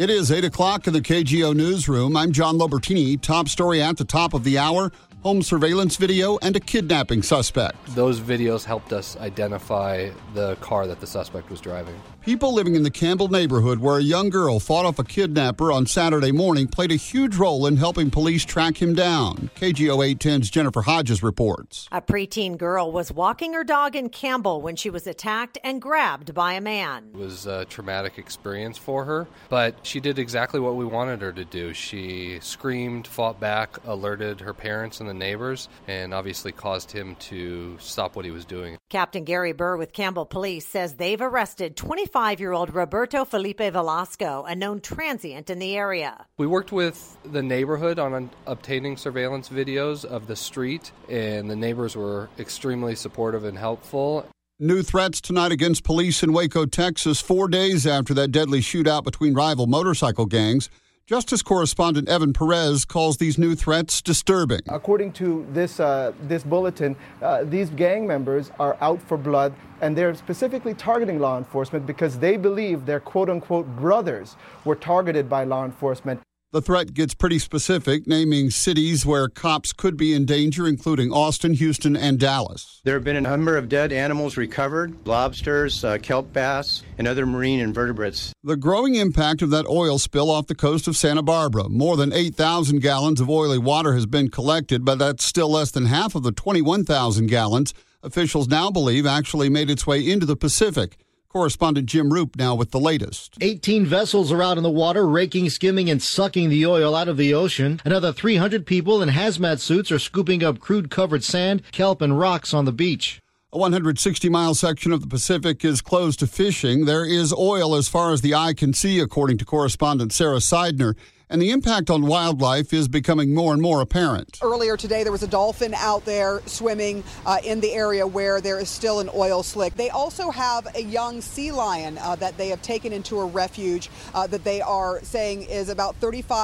It is 8 o'clock in the KGO Newsroom. I'm John Lobertini. Top story at the top of the hour. Home surveillance video and a kidnapping suspect. Those videos helped us identify the car that the suspect was driving. People living in the Campbell neighborhood where a young girl fought off a kidnapper on Saturday morning played a huge role in helping police track him down. KGO 810's Jennifer Hodges reports. A preteen girl was walking her dog in Campbell when she was attacked and grabbed by a man. It was a traumatic experience for her, but she did exactly what we wanted her to do. She screamed, fought back, alerted her parents and the neighbors, and obviously caused him to stop what he was doing. Captain Gary Burr with Campbell Police says they've arrested 25-year-old Roberto Felipe Velasco, a known transient in the area. We worked with the neighborhood on obtaining surveillance videos of the street, and the neighbors were extremely supportive and helpful. New threats tonight against police in Waco, Texas, 4 days after that deadly shootout between rival motorcycle gangs. Justice correspondent Evan Perez calls these new threats disturbing. According to this bulletin, these gang members are out for blood, and they're specifically targeting law enforcement because they believe their quote-unquote brothers were targeted by law enforcement. The threat gets pretty specific, naming cities where cops could be in danger, including Austin, Houston, and Dallas. There have been a number of dead animals recovered, lobsters, kelp bass, and other marine invertebrates. The growing impact of that oil spill off the coast of Santa Barbara. More than 8,000 gallons of oily water has been collected, but that's still less than half of the 21,000 gallons officials now believe actually made its way into the Pacific. Correspondent Jim Roop now with the latest. 18 vessels are out in the water, raking, skimming, and sucking the oil out of the ocean. Another 300 people in hazmat suits are scooping up crude-covered sand, kelp, and rocks on the beach. A 160-mile section of the Pacific is closed to fishing. There is oil as far as the eye can see, according to correspondent Sarah Seidner. And the impact on wildlife is becoming more and more apparent. Earlier today, there was a dolphin out there swimming in the area where there is still an oil slick. They also have a young sea lion that they have taken into a refuge that they are saying is about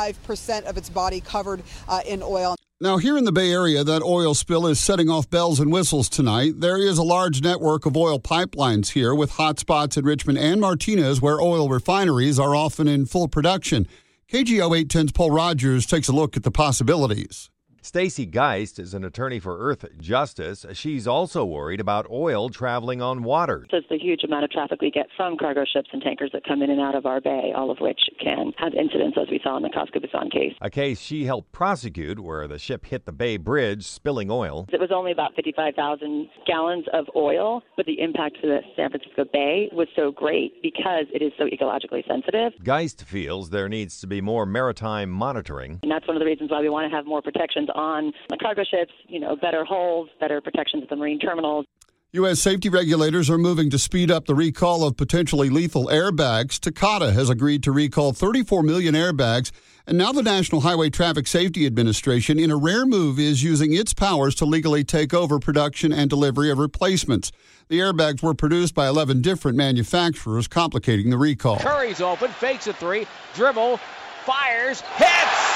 35% of its body covered in oil. Now, here in the Bay Area, that oil spill is setting off bells and whistles tonight. There is a large network of oil pipelines here with hotspots in Richmond and Martinez where oil refineries are often in full production. KGO 810's Paul Rogers takes a look at the possibilities. Stacy Geist is an attorney for Earth Justice. She's also worried about oil traveling on water. It's the huge amount of traffic we get from cargo ships and tankers that come in and out of our bay, all of which can have incidents, as we saw in the Costco Busan case. A case she helped prosecute where the ship hit the Bay Bridge, spilling oil. It was only about 55,000 gallons of oil, but the impact to the San Francisco Bay was so great because it is so ecologically sensitive. Geist feels there needs to be more maritime monitoring. And that's one of the reasons why we want to have more protections on the cargo ships, better hulls, better protections at the marine terminals. U.S. safety regulators are moving to speed up the recall of potentially lethal airbags. Takata has agreed to recall 34 million airbags, and now the National Highway Traffic Safety Administration, in a rare move, is using its powers to legally take over production and delivery of replacements. The airbags were produced by 11 different manufacturers, complicating the recall. Curry's open, fakes a three, dribble, fires, hits!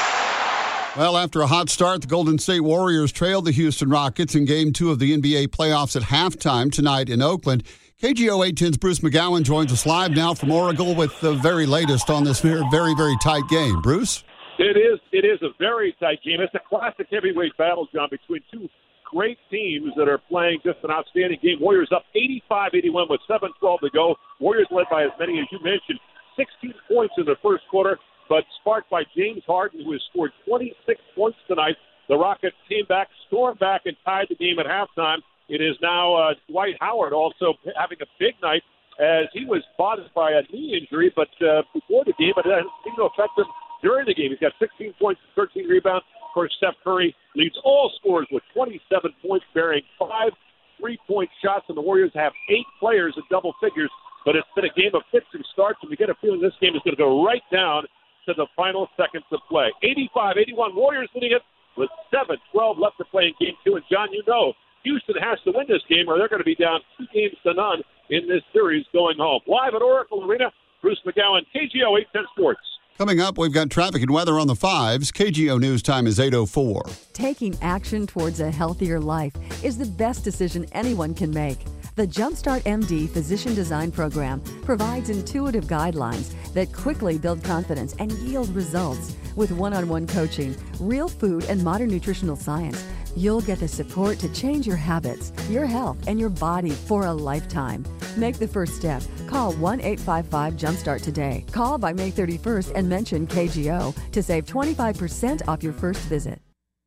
Well, after a hot start, the Golden State Warriors trailed the Houston Rockets in Game 2 of the NBA playoffs at halftime tonight in Oakland. KGO 810's Bruce McGowan joins us live now from Oregon with the very latest on this very, very tight game. Bruce? It is a very tight game. It's a classic heavyweight battle, John, between two great teams that are playing just an outstanding game. Warriors up 85-81 with 7:12 to go. Warriors led by as many as you mentioned, 16 points in the first quarter, but sparked by James Harden, who has scored 26 points tonight. The Rockets came back, stormed back, and tied the game at halftime. It is now Dwight Howard also having a big night as he was bothered by a knee injury, but before the game, it didn't seem to affect him during the game. He's got 16 points and 13 rebounds. Of course, Steph Curry leads all scorers with 27 points, bearing 5 3-point shots, and the Warriors have 8 players in double figures. But it's been a game of fits and starts, and we get a feeling this game is going to go right down to the final seconds of play. 85-81, Warriors winning it with 7:12 left to play in Game 2. And, John, Houston has to win this game or they're going to be down 2-0 in this series going home. Live at Oracle Arena, Bruce McGowan, KGO 810 Sports. Coming up, we've got traffic and weather on the 5s. KGO News time is 8:04. Taking action towards a healthier life is the best decision anyone can make. The Jumpstart MD Physician Design Program provides intuitive guidelines that quickly build confidence and yield results. With one-on-one coaching, real food, and modern nutritional science, you'll get the support to change your habits, your health, and your body for a lifetime. Make the first step. Call 1-855-JUMPSTART today. Call by May 31st and mention KGO to save 25% off your first visit.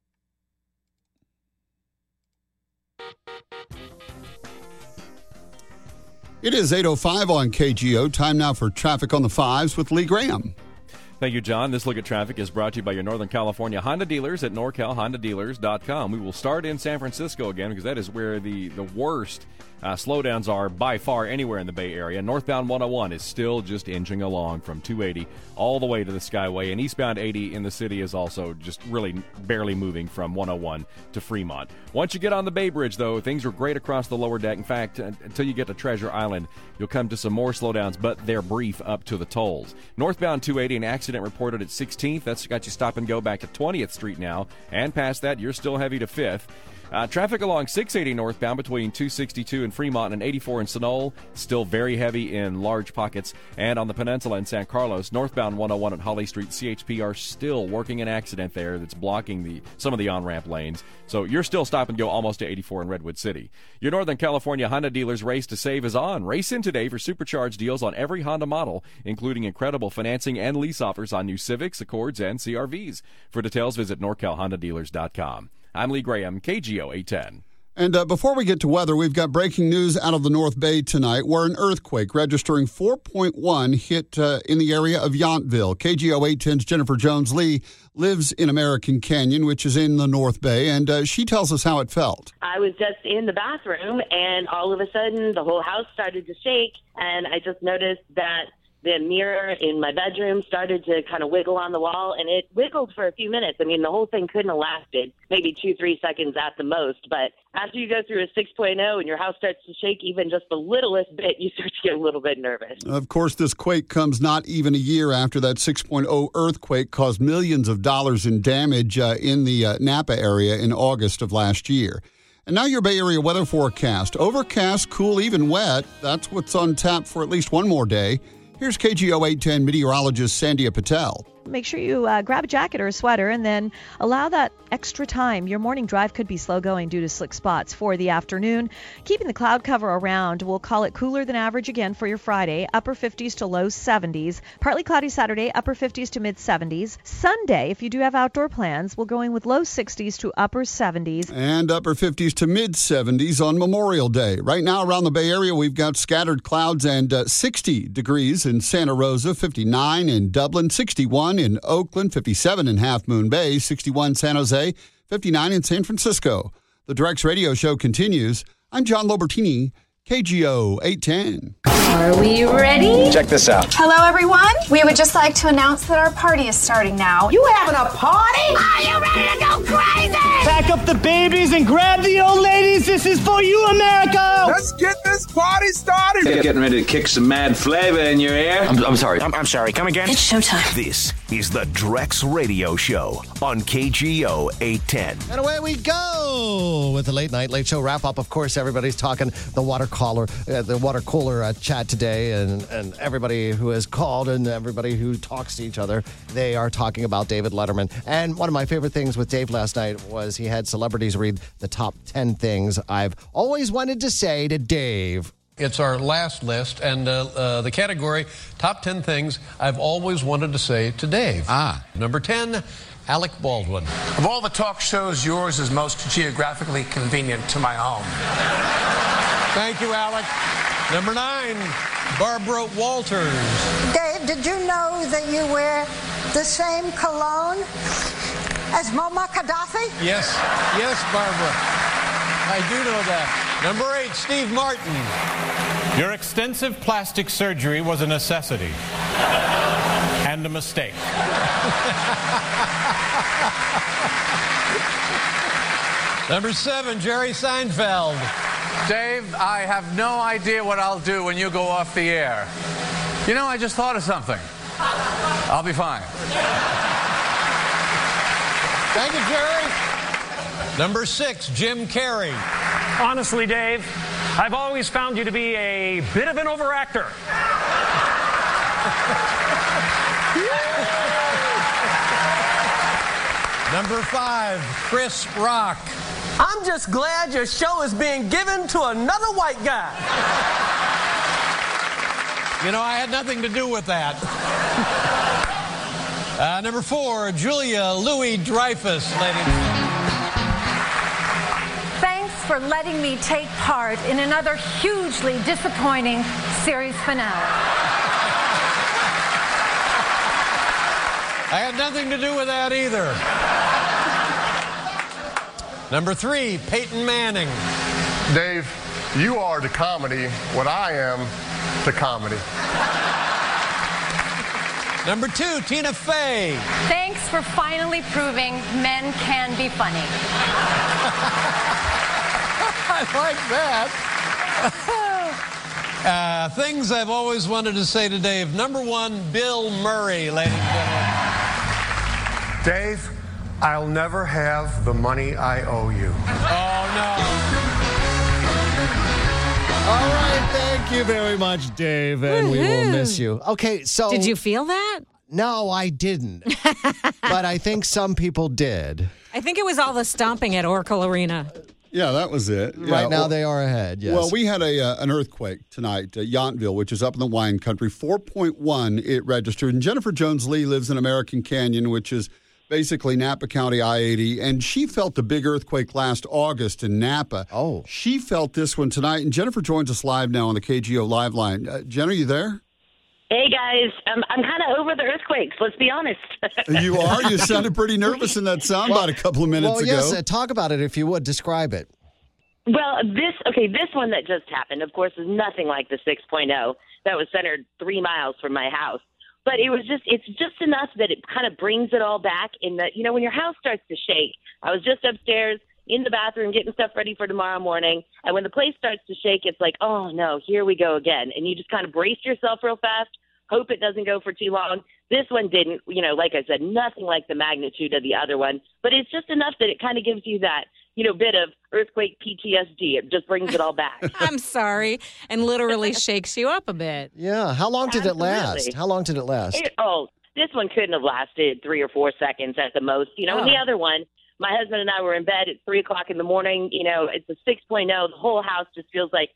It is 8:05 on KGO. Time now for Traffic on the Fives with Lee Graham. Thank you, John. This look at traffic is brought to you by your Northern California Honda dealers at NorCalHondaDealers.com. We will start in San Francisco again because that is where the worst slowdowns are by far anywhere in the Bay Area. Northbound 101 is still just inching along from 280 all the way to the Skyway, and eastbound 80 in the city is also just really barely moving from 101 to Fremont. Once you get on the Bay Bridge, though, things are great across the lower deck. In fact, until you get to Treasure Island, you'll come to some more slowdowns, but they're brief up to the tolls. Northbound 280, an accident reported at 16th. That's got you stop and go back to 20th Street now, and past that, you're still heavy to 5th. Traffic along 680 northbound between 262 and Fremont and 84 in Sunol, still very heavy in large pockets. And on the peninsula in San Carlos, northbound 101 at Holly Street, CHP are still working an accident there that's blocking some of the on-ramp lanes. So you're still stop and go almost to 84 in Redwood City. Your Northern California Honda dealers race to save is on. Race in today for supercharged deals on every Honda model, including incredible financing and lease offers on new Civics, Accords, and CR-Vs. For details, visit NorCalHondaDealers.com. I'm Lee Graham, KGO 810. And before we get to weather, we've got breaking news out of the North Bay tonight, where an earthquake registering 4.1 hit in the area of Yountville. KGO 810's Jennifer Jones-Lee lives in American Canyon, which is in the North Bay, and she tells us how it felt. I was just in the bathroom, and all of a sudden, the whole house started to shake, and I just noticed that the mirror in my bedroom started to kind of wiggle on the wall, and it wiggled for a few minutes. I mean, the whole thing couldn't have lasted maybe 2-3 seconds at the most. But after you go through a 6.0 and your house starts to shake even just the littlest bit, you start to get a little bit nervous. Of course, this quake comes not even a year after that 6.0 earthquake caused millions of dollars in damage in the Napa area in August of last year. And now your Bay Area weather forecast. Overcast, cool, even wet. That's what's on tap for at least one more day. Here's KGO 810 meteorologist Sandhya Patel. Make sure you grab a jacket or a sweater and then allow that extra time. Your morning drive could be slow going due to slick spots. For the afternoon, keeping the cloud cover around, we'll call it cooler than average again for your Friday, upper 50s to low 70s. Partly cloudy Saturday, upper 50s to mid 70s. Sunday, if you do have outdoor plans, we're going with low 60s to upper 70s. And upper 50s to mid 70s on Memorial Day. Right now around the Bay Area, we've got scattered clouds and 60 degrees in Santa Rosa, 59 in Dublin, 61 in Oakland, 57 in Half Moon Bay, 61 San Jose, 59 in San Francisco. The Drex Radio Show continues. I'm John Lobertini, KGO 810. Are we ready? Check this out. Hello, everyone. We would just like to announce that our party is starting now. You having a party? Are you ready to go crazy? Pack up the babies and grab the old ladies. This is for you, America. Let's get this party started. Getting ready to kick some mad flavor in your ear. I'm sorry. I'm sorry. Come again? It's showtime. This is the Drex Radio Show on KGO 810. And away we go with the late show wrap up. Of course, everybody's talking the water cooler chat today, and everybody who has called and everybody who talks to each other, they are talking about David Letterman. And one of my favorite things with Dave last night was he had celebrities read the top 10 things I've always wanted to say to Dave. It's our last list, and the category, top 10 things I've always wanted to say to Dave. Number 10, Alec Baldwin. Of all the talk shows, yours is most geographically convenient to my home. Thank you, Alec. Number 9, Barbara Walters. Dave, did you know that you wear the same cologne as Muammar Gaddafi? Yes, Barbara. I do know that. Number 8, Steve Martin. Your extensive plastic surgery was a necessity and a mistake. Number 7, Jerry Seinfeld. Dave, I have no idea what I'll do when you go off the air. You know, I just thought of something. I'll be fine. Thank you, Jerry. Number 6, Jim Carrey. Honestly, Dave, I've always found you to be a bit of an overactor. Number 5, Chris Rock. I'm just glad your show is being given to another white guy. You know, I had nothing to do with that. Number 4, Julia Louis-Dreyfus, ladies and gentlemen. Thanks for letting me take part in another hugely disappointing series finale. I had nothing to do with that either. Number 3, Peyton Manning. Dave, you are to comedy what I am to comedy. Number 2, Tina Fey. Thanks for finally proving men can be funny. I like that. Things I've always wanted to say to Dave. Number 1, Bill Murray, ladies and gentlemen. Dave, I'll never have the money I owe you. Oh, no. All right, thank you very much, Dave, and we will miss you. Okay, so... Did you feel that? No, I didn't. But I think some people did. I think it was all the stomping at Oracle Arena. Yeah, that was it. Right now they are ahead, yes. Well, we had an earthquake tonight, Yountville, which is up in the wine country. 4.1 it registered. And Jennifer Jones-Lee lives in American Canyon, which is basically Napa County I-80, and she felt the big earthquake last August in Napa. Oh. She felt this one tonight, and Jennifer joins us live now on the KGO Live line. Jen, are you there? Hey, guys. I'm kind of over the earthquakes, let's be honest. You are? You sounded pretty nervous in that soundbite a couple of minutes ago. Well, yes, talk about it if you would. Describe it. Well, this one that just happened, of course, is nothing like the 6.0 that was centered 3 miles from my house. But it's just enough that it kind of brings it all back in that, when your house starts to shake. I was just upstairs in the bathroom getting stuff ready for tomorrow morning. And when the place starts to shake, it's like, oh, no, here we go again. And you just kind of brace yourself real fast, hope it doesn't go for too long. This one didn't, like I said, nothing like the magnitude of the other one. But it's just enough that it kind of gives you that, bit of earthquake PTSD. It just brings it all back. I'm sorry. And literally shakes you up a bit. Yeah. How long did it last? This one couldn't have lasted 3 or 4 seconds at the most. And the other one, my husband and I were in bed at 3 o'clock in the morning. It's a 6.0. The whole house just felt like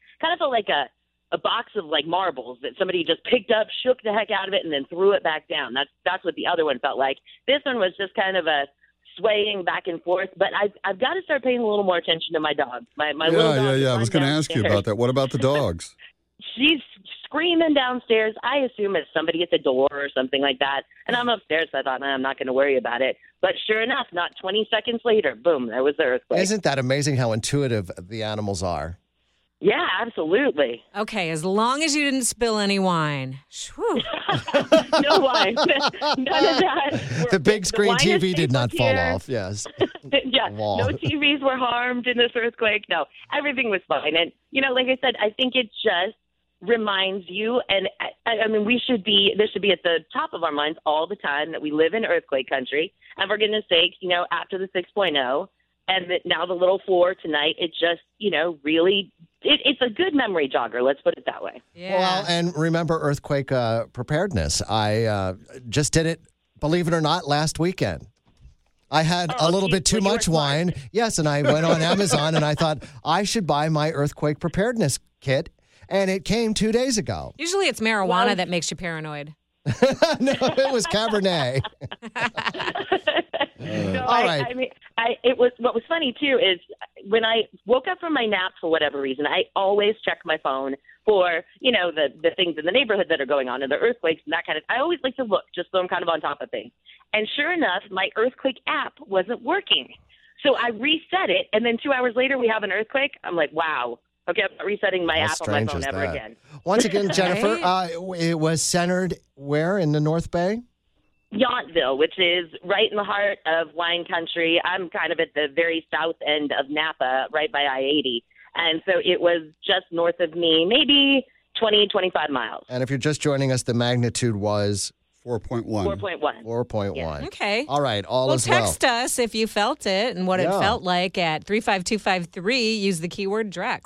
a box of like marbles that somebody just picked up, shook the heck out of it, and then threw it back down. That's what the other one felt like. This one was just kind of a swaying back and forth. But I've got to start paying a little more attention to my dog. My little dog. Yeah. I was going to ask you about that. What about the dogs? She's screaming downstairs. I assume it's somebody at the door or something like that. And I'm upstairs, so I thought, I'm not going to worry about it. But sure enough, not 20 seconds later, boom, there was the earthquake. Isn't that amazing how intuitive the animals are? Yeah, absolutely. Okay, as long as you didn't spill any wine. No wine. None of that. The big screen TV did not fall off, yes. Yeah, no TVs were harmed in this earthquake. No, everything was fine. And, like I said, I think it just reminds you, and I mean, this should be at the top of our minds all the time that we live in earthquake country. And for goodness sakes, after the 6.0 and now the little 4 tonight, it just, really, it's a good memory jogger. Let's put it that way. Yeah. Well, and remember earthquake preparedness. I just did it, believe it or not, last weekend. I had a little bit too much wine. Yes, and I went on Amazon and I thought I should buy my earthquake preparedness kit. And it came 2 days ago. Usually it's marijuana that makes you paranoid. No, it was Cabernet. No, all right. I mean, what was funny too is when I woke up from my nap for whatever reason, I always check my phone for, the things in the neighborhood that are going on and the earthquakes and that kind of, I always like to look just so I'm kind of on top of things. And sure enough, my earthquake app wasn't working. So I reset it. And then 2 hours later, we have an earthquake. I'm like, wow. Okay, I'm not resetting my app on my phone ever again. Once again, Jennifer, it was centered where in the North Bay? Yountville, which is right in the heart of wine country. I'm kind of at the very south end of Napa, right by I-80. And so it was just north of me, maybe 20, 25 miles. And if you're just joining us, the magnitude was? 4.1. 4.1. Yeah. Okay. All right. All is well. Text us if you felt it and what it felt like at 35253. Use the keyword Drex.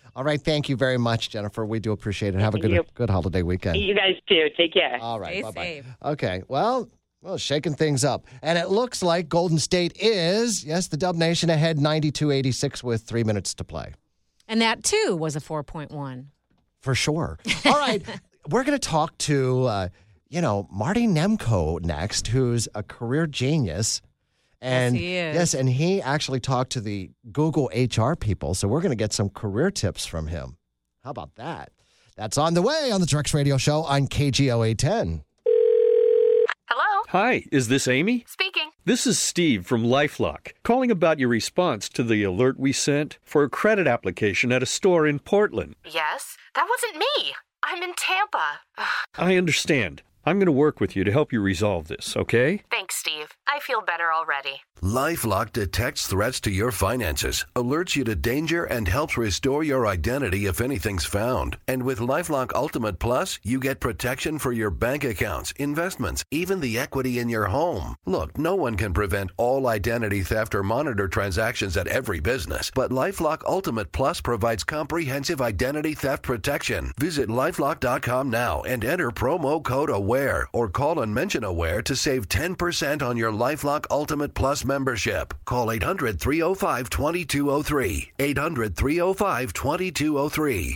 All right. Thank you very much, Jennifer. We do appreciate it. Have a good holiday weekend. You guys too. Take care. All right. Stay Bye-bye. safe. Okay. Well, shaking things up. And it looks like Golden State is, yes, the Dub Nation ahead 92-86 with 3 minutes to play. And that, too, was a 4.1. For sure. All right. We're going to talk to, Marty Nemko next, who's a career genius. And yes, he is. Yes, and he actually talked to the Google HR people. So we're going to get some career tips from him. How about that? That's on the way on the Drex Radio Show on KGO 810. Hello? Hi, is this Amy? Speaking. This is Steve from LifeLock, calling about your response to the alert we sent for a credit application at a store in Portland. Yes? That wasn't me. I'm in Tampa. I understand. I'm going to work with you to help you resolve this, okay? Thanks, Steve. I feel better already. LifeLock detects threats to your finances, alerts you to danger, and helps restore your identity if anything's found. And with LifeLock Ultimate Plus, you get protection for your bank accounts, investments, even the equity in your home. Look, no one can prevent all identity theft or monitor transactions at every business, but LifeLock Ultimate Plus provides comprehensive identity theft protection. Visit LifeLock.com now and enter promo code AWARE or call and mention AWARE to save 10% on your LifeLock Ultimate Plus membership. Call 800-305-2203. 800-305-2203.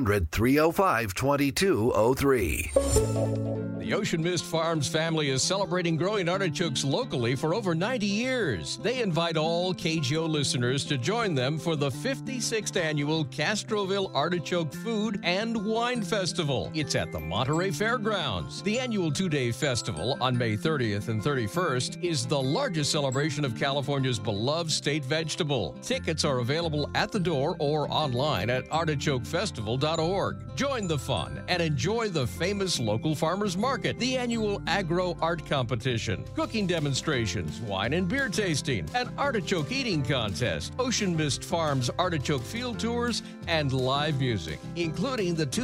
800-305-2203. The Ocean Mist Farms family is celebrating growing artichokes locally for over 90 years. They invite all KGO listeners to join them for the 56th annual Castroville Artichoke Food and Wine Festival. It's at the Monterey Fairgrounds. The annual two-day festival on May 30th and 31st is the largest celebration of California's beloved state vegetable. Tickets are available at the door or online at artichokefestival.org. Join the fun and enjoy the famous local farmers market, the annual agro art competition, cooking demonstrations, wine and beer tasting, an artichoke eating contest, Ocean Mist Farms artichoke field tours, and live music, including the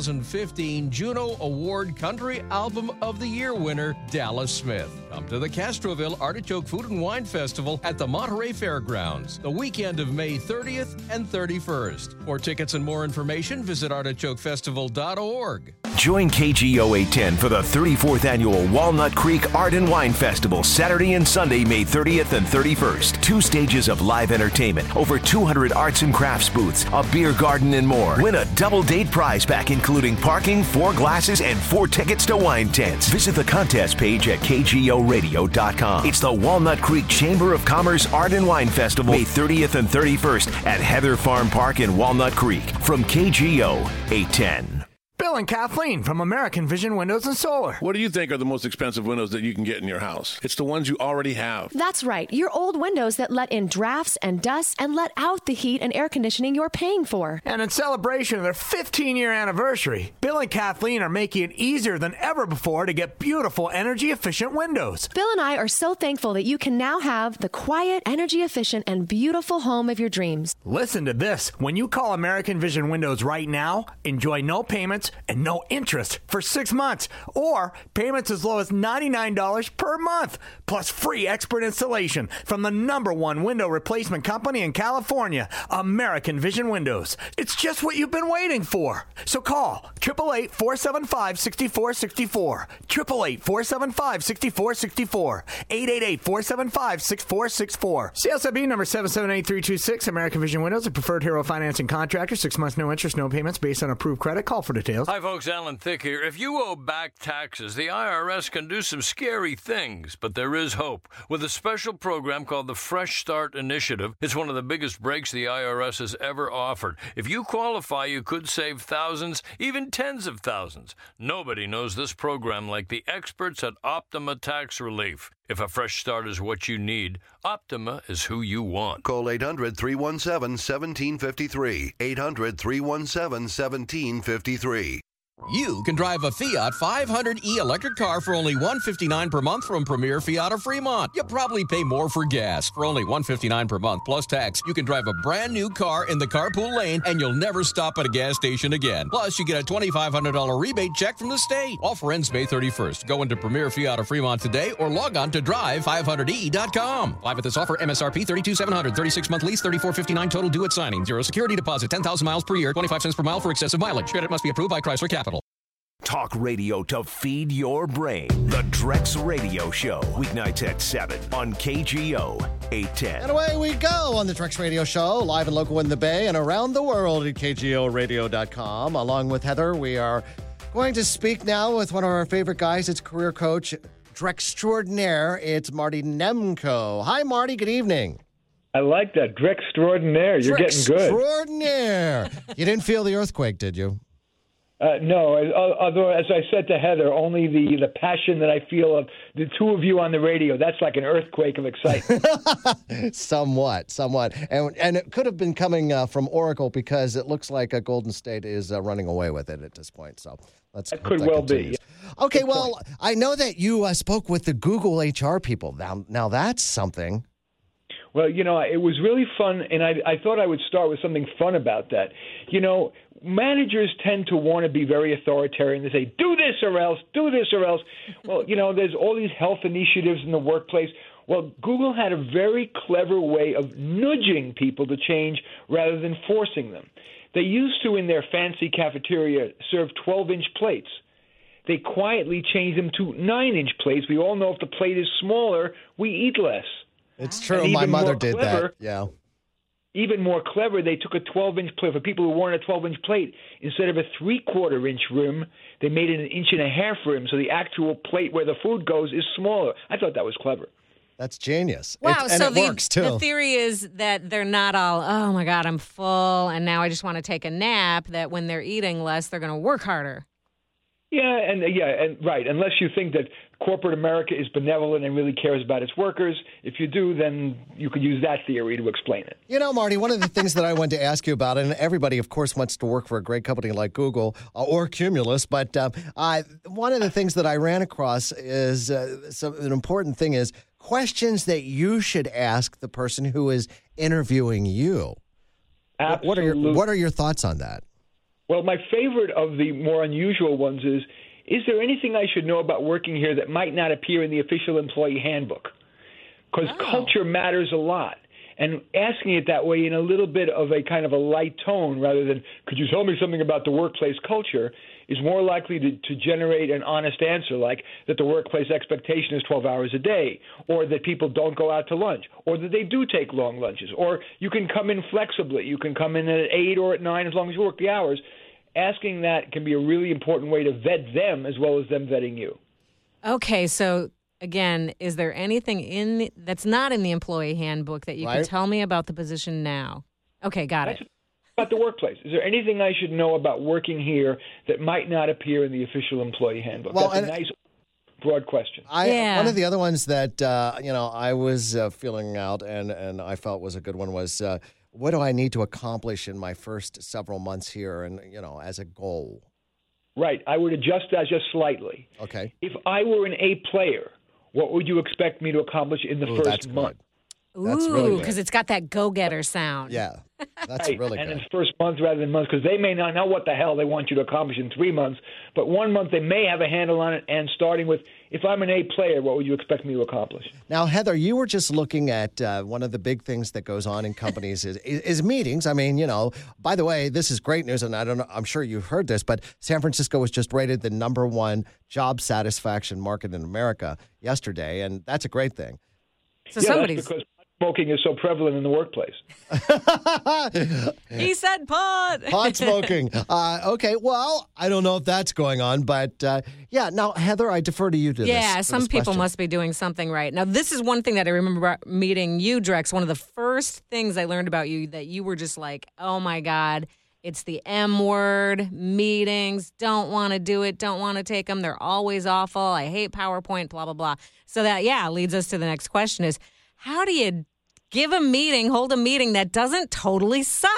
2015 Juno Award Country Album of the Year winner, Dallas Smith. Come to the Castroville Artichoke Food and Wine Festival at the Monterey Fairgrounds, the weekend of May 30th and 31st. For tickets and more information, visit artichokefestival.org. Join KGO 810 for the 34th annual Walnut Creek Art and Wine Festival, Saturday and Sunday, May 30th and 31st. 2 stages of live entertainment, over 200 arts and crafts booths, a beer garden, and more. Win a double date prize pack, including parking, 4 glasses, and 4 tickets to wine tents. Visit the contest page at KGORadio.com. It's the Walnut Creek Chamber of Commerce Art and Wine Festival, May 30th and 31st at Heather Farm Park in Walnut Creek. From KGO 810. Bill and Kathleen from American Vision Windows and Solar. What do you think are the most expensive windows that you can get in your house? It's the ones you already have. That's right. Your old windows that let in drafts and dust and let out the heat and air conditioning you're paying for. And in celebration of their 15-year anniversary, Bill and Kathleen are making it easier than ever before to get beautiful, energy-efficient windows. Bill and I are so thankful that you can now have the quiet, energy-efficient, and beautiful home of your dreams. Listen to this. When you call American Vision Windows right now, enjoy no payments and no interest for 6 months, or payments as low as $99 per month, plus free expert installation from the #1 window replacement company in California, American Vision Windows. It's just what you've been waiting for. So call 888-475-6464, 888-475-6464, 888-475-6464. CSIB number 778326, American Vision Windows, a preferred hero financing contractor. 6 months, no interest, no payments, based on approved credit. Call for details. Hi, folks. Alan Thicke here. If you owe back taxes, the IRS can do some scary things, but there is hope. With a special program called the Fresh Start Initiative, it's one of the biggest breaks the IRS has ever offered. If you qualify, you could save thousands, even tens of thousands. Nobody knows this program like the experts at Optima Tax Relief. If a fresh start is what you need, Optima is who you want. Call 800-317-1753. 800-317-1753. You can drive a Fiat 500e electric car for only $159 per month from Premier Fiat of Fremont. You probably pay more for gas. For only $159 per month plus tax, you can drive a brand new car in the carpool lane and you'll never stop at a gas station again. Plus, you get a $2,500 rebate check from the state. Offer ends May 31st. Go into Premier Fiat of Fremont today or log on to drive500e.com. Live with this offer, MSRP $32,700, 36-month lease, $34.59 total due at signing. Zero security deposit, 10,000 miles per year, 25 cents per mile for excessive mileage. Credit must be approved by Chrysler Capital. Talk radio to feed your brain. The Drex Radio Show. Weeknights at 7 on KGO 810. And away we go on the Drex Radio Show, live and local in the Bay and around the world at KGORadio.com. Along with Heather, we are going to speak now with one of our favorite guys. It's career coach, Drex extraordinaire. It's Marty Nemko. Hi, Marty. Good evening. I like that. Drex extraordinaire. You're getting good. Extraordinaire. You didn't feel the earthquake, did you? No, although, as I said to Heather, only the passion that I feel of the two of you on the radio, that's like an earthquake of excitement. Somewhat. And it could have been coming from Oracle because it looks like Golden State is running away with it at this point. So that could well be. Okay, well, I know that you spoke with the Google HR people. Now that's something. Well, it was really fun, and I thought I would start with something fun about that. Managers tend to want to be very authoritarian. They say, do this or else, do this or else. Well, there's all these health initiatives in the workplace. Well, Google had a very clever way of nudging people to change rather than forcing them. They used to, in their fancy cafeteria, serve 12-inch plates. They quietly changed them to 9-inch plates. We all know if the plate is smaller, we eat less. It's true. My mother did that. Yeah. Even more clever, they took a 12-inch plate. For people who wanted a 12-inch plate, instead of a 3/4-inch rim, they made it an 1.5-inch rim, so the actual plate where the food goes is smaller. I thought that was clever. That's genius. Wow, and so it works, too. The theory is that they're not all, oh, my God, I'm full, and now I just want to take a nap, that when they're eating less, they're going to work harder. Yeah, and right. Unless you think that corporate America is benevolent and really cares about its workers. If you do, then you could use that theory to explain it. Marty, one of the things that I wanted to ask you about, and everybody, of course, wants to work for a great company like Google or Cumulus, but one of the things that I ran across is an important thing is questions that you should ask the person who is interviewing you. Absolutely. What are your thoughts on that? Well, my favorite of the more unusual ones is there anything I should know about working here that might not appear in the official employee handbook? Because culture matters a lot. And asking it that way in a little bit of a kind of a light tone rather than, could you tell me something about the workplace culture, is more likely to generate an honest answer, like that the workplace expectation is 12 hours a day, or that people don't go out to lunch, or that they do take long lunches, or you can come in flexibly. You can come in at 8 or at 9 as long as you work the hours. Asking that can be a really important way to vet them as well as them vetting you. Okay, so again, is there anything that's not in the employee handbook that you can tell me about the position now? Okay, got it. About the workplace. Is there anything I should know about working here that might not appear in the official employee handbook? Well, that's a nice, broad question. One of the other ones that, I was filling out and I felt was a good one was, what do I need to accomplish in my first several months here and, as a goal? Right. I would adjust that just slightly. Okay. If I were an A player, what would you expect me to accomplish in the first month? Ooh, because it's got that go-getter sound. Yeah, that's really good. And it's first month rather than months, because they may not know what the hell they want you to accomplish in 3 months, but 1 month they may have a handle on it, and starting with, if I'm an A player, what would you expect me to accomplish? Now, Heather, you were just looking at one of the big things that goes on in companies is meetings. I mean, by the way, this is great news, and I'm sure you've heard this, but San Francisco was just rated the #1 job satisfaction market in America yesterday, and that's a great thing. So somebody's... Smoking is so prevalent in the workplace. He said pot. Pot smoking. Okay, well, I don't know if that's going on, but Now, Heather, I defer to you to this. Yeah, some people must be doing something right. Now, this is one thing that I remember meeting you, Drex. One of the first things I learned about you that you were just like, oh my God, it's the M word, meetings, don't want to do it, don't want to take them. They're always awful. I hate PowerPoint, blah, blah, blah. So that, leads us to the next question is, how do you hold a meeting that doesn't totally suck?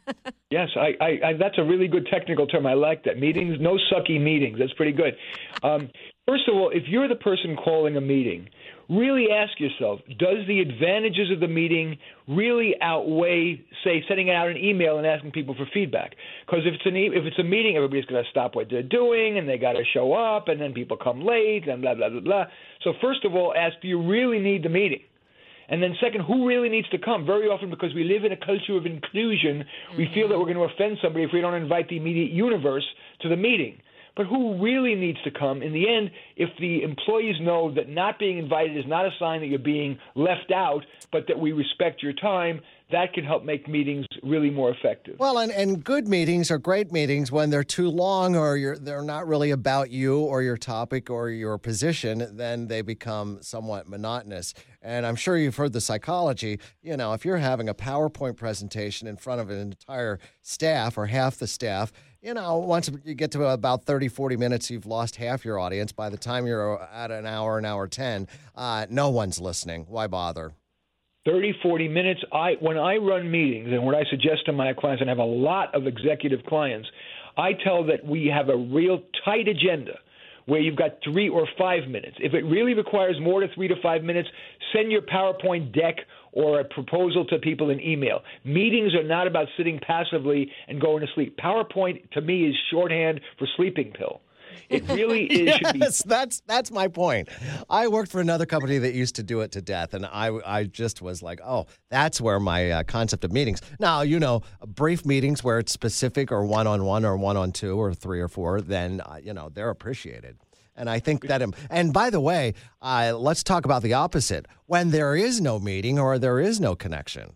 Yes, I that's a really good technical term. I like that. Meetings, no sucky meetings. That's pretty good. First of all, if you're the person calling a meeting, really ask yourself, does the advantages of the meeting really outweigh, say, sending out an email and asking people for feedback? Because if it's a meeting, everybody's going to stop what they're doing, and they got to show up, and then people come late, and blah, blah, blah, blah. So first of all, ask, do you really need the meeting? And then second, who really needs to come? Very often, because we live in a culture of inclusion, we feel that we're going to offend somebody if we don't invite the immediate universe to the meeting. But who really needs to come? In the end, if the employees know that not being invited is not a sign that you're being left out, but that we respect your time, that can help make meetings really more effective. Well, and good meetings are great meetings when they're too long or they're not really about you or your topic or your position, then they become somewhat monotonous. And I'm sure you've heard the psychology. You know, if you're having a PowerPoint presentation in front of an entire staff or half the staff, you know, once you get to about 30, 40 minutes, you've lost half your audience. By the time you're at an hour 10, no one's listening. Why bother? 30, 40 minutes. When I run meetings and what I suggest to my clients, and I have a lot of executive clients, I tell that we have a real tight agenda where you've got 3 or 5 minutes. If it really requires more than 3 to 5 minutes, send your PowerPoint deck or a proposal to people in email. Meetings are not about sitting passively and going to sleep. PowerPoint, to me, is shorthand for sleeping pill. It really is. Yes, that's my point. I worked for another company that used to do it to death, and I just was like, oh, that's where my concept of meetings. Now, you know, brief meetings where it's specific or one-on-one or one-on-two or 3 or 4, then, you know, they're appreciated. And I think that, and by the way, let's talk about the opposite. When there is no meeting or there is no connection.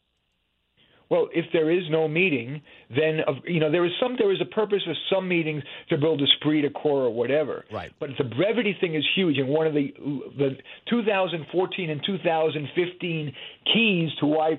Well, if there is no meeting, then there is a purpose for some meetings to build esprit de corps or whatever. Right. But the brevity thing is huge, and one of the 2014 and 2015 keys to why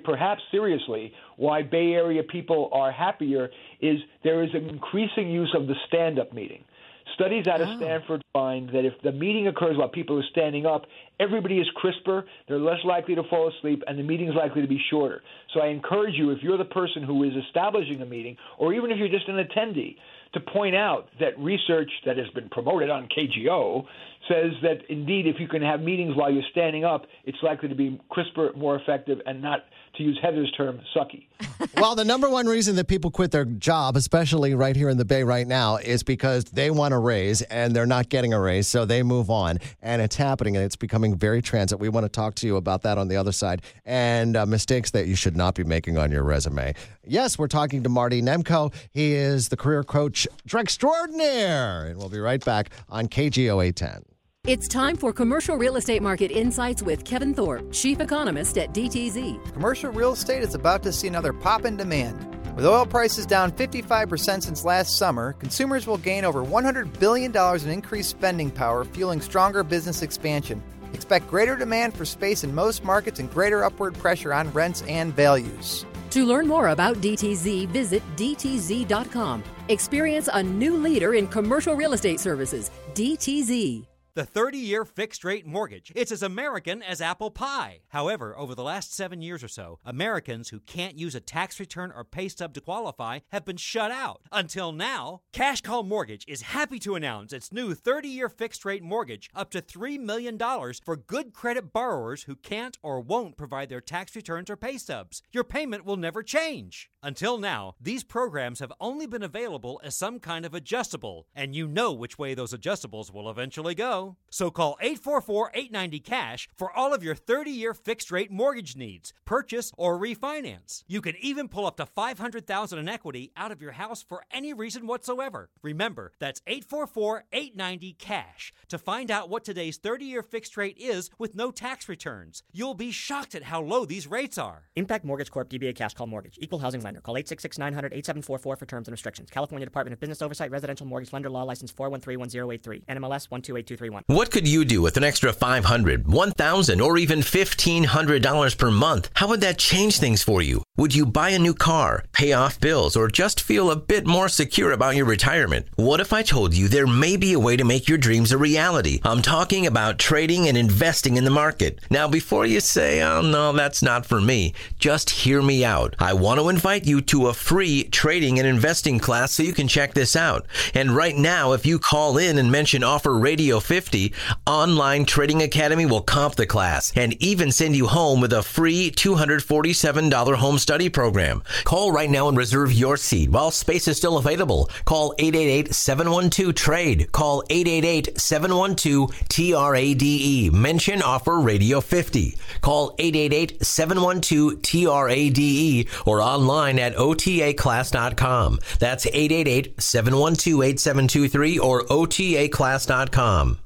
Bay Area people are happier is there is an increasing use of the stand-up meeting. Studies out of Stanford find that if the meeting occurs while people are standing up, everybody is crisper, they're less likely to fall asleep, and the meeting is likely to be shorter. So I encourage you, if you're the person who is establishing a meeting, or even if you're just an attendee, to point out that research that has been promoted on KGO says that, indeed, if you can have meetings while you're standing up, it's likely to be crisper, more effective, and not, to use Heather's term, sucky. Well, the number one reason that people quit their job, especially right here in the Bay right now, is because they want a raise and they're not getting a raise, so they move on. And it's happening, and it's becoming very transit. We want to talk to you about that on the other side and mistakes that you should not be making on your resume. Yes, we're talking to Marty Nemko. He is the career coach extraordinaire, and we'll be right back on KGO 810. It's time for Commercial Real Estate Market Insights with Kevin Thorpe, Chief Economist at DTZ. Commercial real estate is about to see another pop in demand. With oil prices down 55% since last summer, consumers will gain over $100 billion in increased spending power, fueling stronger business expansion. Expect greater demand for space in most markets and greater upward pressure on rents and values. To learn more about DTZ, visit DTZ.com. Experience a new leader in commercial real estate services, DTZ. The 30-year fixed-rate mortgage. It's as American as apple pie. However, over the last 7 years or so, Americans who can't use a tax return or pay stub to qualify have been shut out. Until now, Cash Call Mortgage is happy to announce its new 30-year fixed-rate mortgage up to $3 million for good credit borrowers who can't or won't provide their tax returns or pay stubs. Your payment will never change. Until now, these programs have only been available as some kind of adjustable, and you know which way those adjustables will eventually go. So call 844-890-CASH for all of your 30-year fixed-rate mortgage needs, purchase or refinance. You can even pull up to $500,000 in equity out of your house for any reason whatsoever. Remember, that's 844-890-CASH to find out what today's 30-year fixed rate is with no tax returns. You'll be shocked at how low these rates are. Impact Mortgage Corp. DBA Cash Call Mortgage. Equal housing lender. Call 866-900-8744 for terms and restrictions. California Department of Business Oversight. Residential Mortgage Lender Law License 4131083. NMLS 128231. What could you do with an extra $500, $1,000, or even $1,500 per month? How would that change things for you? Would you buy a new car, pay off bills, or just feel a bit more secure about your retirement? What if I told you there may be a way to make your dreams a reality? I'm talking about trading and investing in the market. Now, before you say, oh no, that's not for me, just hear me out. I want to invite you to a free trading and investing class so you can check this out. And right now, if you call in and mention offer Radio 50, Online Trading Academy will comp the class and even send you home with a free $247 home study program. Call right now and reserve your seat while space is still available. Call 888-712-TRADE. Call 888-712-TRADE. Mention offer Radio 50. Call 888-712-TRADE or online at otaclass.com. That's 888-712-8723 or otaclass.com.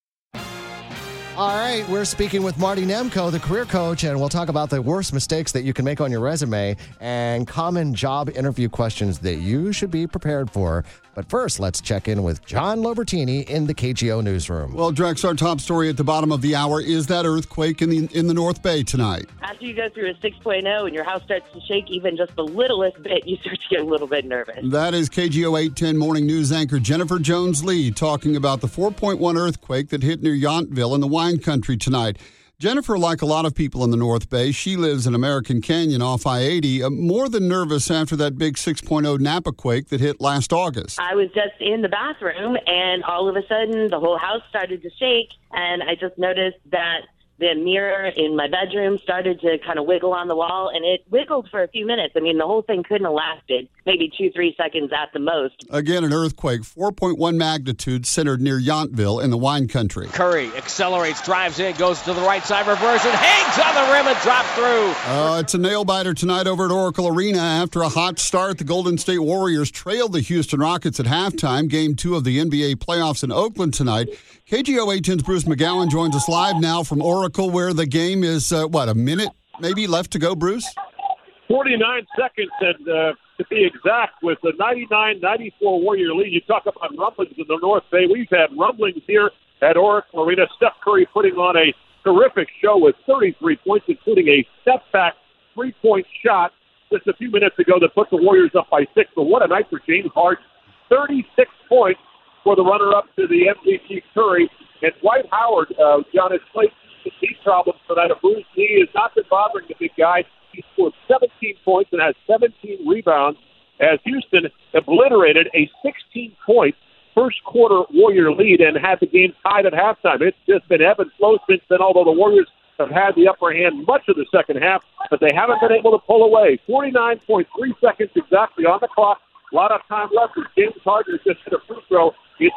All right, we're speaking with Marty Nemko, the career coach, and we'll talk about the worst mistakes that you can make on your resume and common job interview questions that you should be prepared for. But first, let's check in with John Lobertini in the KGO newsroom. Well, Drex, our top story at the bottom of the hour is that earthquake in the North Bay tonight. After you go through a 6.0 and your house starts to shake even just the littlest bit, you start to get a little bit nervous. That is KGO 810 morning news anchor Jennifer Jones-Lee talking about the 4.1 earthquake that hit near Yountville in the wine country tonight. Jennifer, like a lot of people in the North Bay, she lives in American Canyon off I-80, more than nervous after that big 6.0 Napa quake that hit last August. I was just in the bathroom, and all of a sudden, the whole house started to shake, and I just noticed that the mirror in my bedroom started to kind of wiggle on the wall, and it wiggled for a few minutes. I mean, the whole thing couldn't have lasted maybe 2-3 seconds at the most. Again, an earthquake, 4.1 magnitude, centered near Yountville in the wine country. Curry accelerates, drives in, goes to the right side, reverse, and hangs on the rim and drops through. It's a nail-biter tonight over at Oracle Arena. After a hot start, the Golden State Warriors trailed the Houston Rockets at halftime. Game 2 of the NBA playoffs in Oakland tonight. KGO 810's Bruce McGowan joins us live now from Oracle, where the game is, a minute maybe left to go, Bruce? 49 seconds, and to be exact, with the 99-94 Warrior lead. You talk about rumblings in the North Bay. We've had rumblings here at Oracle Arena. Steph Curry putting on a terrific show with 33 points, including a step-back three-point shot just a few minutes ago that put the Warriors up by 6. But what a night for James Harden. 36 points for the runner-up to the MVP Curry. And Dwight Howard, John, has played some knee problems for that. A bruised knee has not been bothering the big guy. He scored 17 points and has 17 rebounds as Houston obliterated a 16-point first-quarter Warrior lead and had the game tied at halftime. It's just been ebb and flow since then, although the Warriors have had the upper hand much of the second half, but they haven't been able to pull away. 49.3 seconds exactly on the clock. A lot of time left as James Harden has just hit a free throw. It's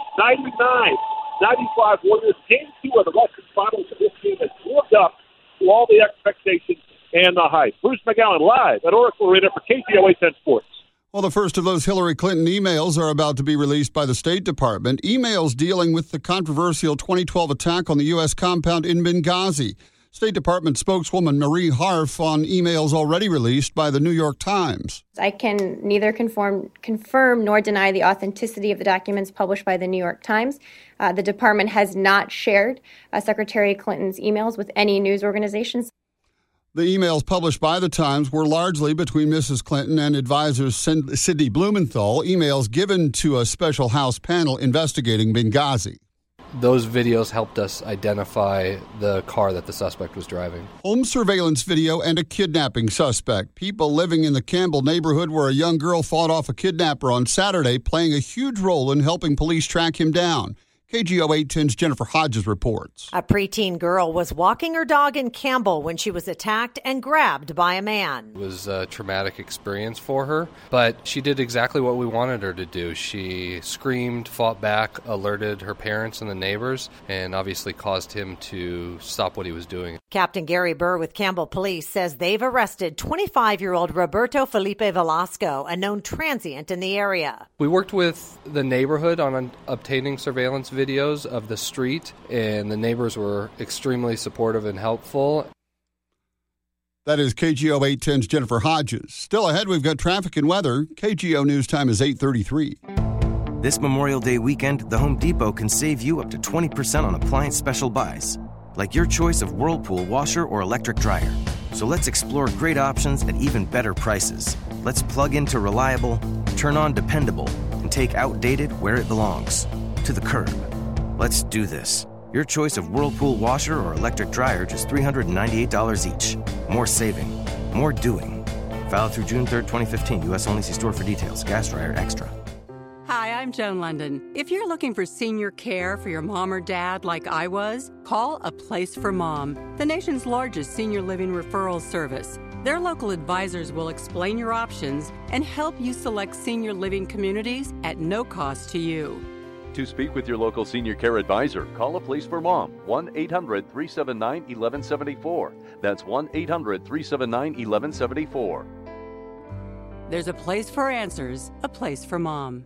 99-95 Warriors. Game 2 of the Western Finals. This team has lived up to all the expectations and the hype. Bruce McGowan live at Oracle Arena for KGO 810 Sports. Well, the first of those Hillary Clinton emails are about to be released by the State Department. Emails dealing with the controversial 2012 attack on the U.S. compound in Benghazi. State Department spokeswoman Marie Harf on emails already released by the New York Times. I can neither confirm nor deny the authenticity of the documents published by the New York Times. The department has not shared Secretary Clinton's emails with any news organizations. The emails published by the Times were largely between Mrs. Clinton and advisors Sidney Blumenthal, emails given to a special House panel investigating Benghazi. Those videos helped us identify the car that the suspect was driving. Home surveillance video and a kidnapping suspect. People living in the Campbell neighborhood where a young girl fought off a kidnapper on Saturday, playing a huge role in helping police track him down. KGO 810's Jennifer Hodges reports. A preteen girl was walking her dog in Campbell when she was attacked and grabbed by a man. It was a traumatic experience for her, but she did exactly what we wanted her to do. She screamed, fought back, alerted her parents and the neighbors, and obviously caused him to stop what he was doing. Captain Gary Burr with Campbell Police says they've arrested 25-year-old Roberto Felipe Velasco, a known transient in the area. We worked with the neighborhood on obtaining surveillance videos of the street, and the neighbors were extremely supportive and helpful. That is KGO 810's Jennifer Hodges. Still ahead, we've got traffic and weather. KGO News Time is 8:33. This Memorial Day weekend, the Home Depot can save you up to 20% on appliance special buys, like your choice of Whirlpool washer or electric dryer. So let's explore great options at even better prices. Let's plug into reliable, turn on dependable, and take outdated where it belongs, to the curb. Let's do this. Your choice of Whirlpool washer or electric dryer, just $398 each. More saving, more doing. Valid through June 3rd, 2015. U.S. only. See store for details. Gas dryer extra. Hi, I'm Joan London. If you're looking for senior care for your mom or dad like I was, call A Place for Mom, the nation's largest senior living referral service. Their local advisors will explain your options and help you select senior living communities at no cost to you. To speak with your local senior care advisor, call A Place for Mom, 1-800-379-1174. That's 1-800-379-1174. There's a place for answers, a place for Mom.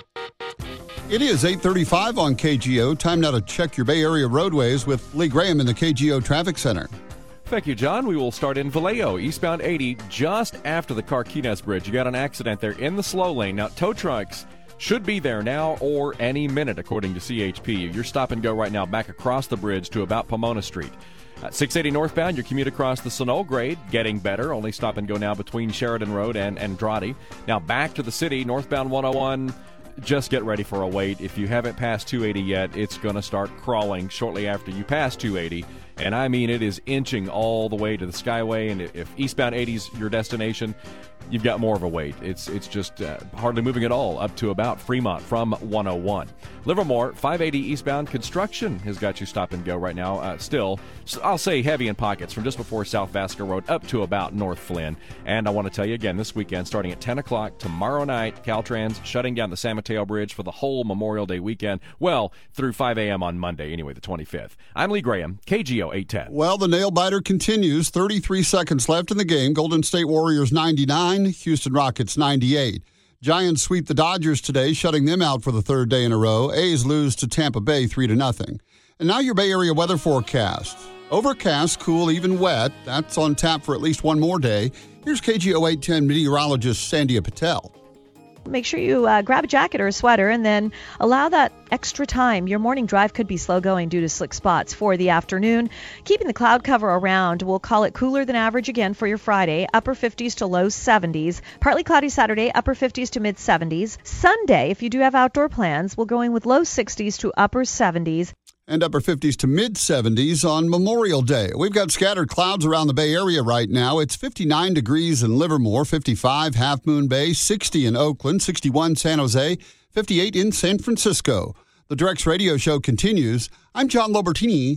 It is 8:35 on KGO. Time now to check your Bay Area roadways with Lee Graham in the KGO Traffic Center. Thank you, John. We will start in Vallejo, eastbound 80, just after the Carquinez Bridge. You got an accident there in the slow lane. Now, tow trucks should be there now or any minute, according to CHP. Your stop and go right now back across the bridge to about Pomona Street. 680 northbound, your commute across the Sunol grade, getting better. Only stop and go now between Sheridan Road and Andrade. Now back to the city, northbound 101. Just get ready for a wait. If you haven't passed 280 yet, it's going to start crawling shortly after you pass 280. And I mean, it is inching all the way to the Skyway. And if eastbound 80 is your destination, you've got more of a wait. It's just hardly moving at all up to about Fremont from 101. Livermore, 580 eastbound, construction has got you stop and go right now. Still, I'll say heavy in pockets from just before South Vasco Road up to about North Flynn. And I want to tell you again, this weekend, starting at 10 o'clock tomorrow night, Caltrans shutting down the San Mateo Bridge for the whole Memorial Day weekend. Well, through 5 a.m. on Monday, anyway, the 25th. I'm Lee Graham, KGO 810. Well, the nail-biter continues. 33 seconds left in the game. Golden State Warriors 99, Houston Rockets 98. Giants sweep the Dodgers today, shutting them out for the third day in a row. A's lose to Tampa Bay 3-0. And now your Bay Area weather forecast. Overcast, cool, even wet. That's on tap for at least one more day. Here's KGO 810 meteorologist Sandhya Patel. Make sure you grab a jacket or a sweater and then allow that extra time. Your morning drive could be slow going due to slick spots. For the afternoon, keeping the cloud cover around, we'll call it cooler than average again for your Friday, upper 50s to low 70s. Partly cloudy Saturday, upper 50s to mid 70s. Sunday, if you do have outdoor plans, we'll go in with low 60s to upper 70s. And upper 50s to mid-70s on Memorial Day. We've got scattered clouds around the Bay Area right now. It's 59 degrees in Livermore, 55 Half Moon Bay, 60 in Oakland, 61 San Jose, 58 in San Francisco. The Drex Radio Show continues. I'm John Lobertini,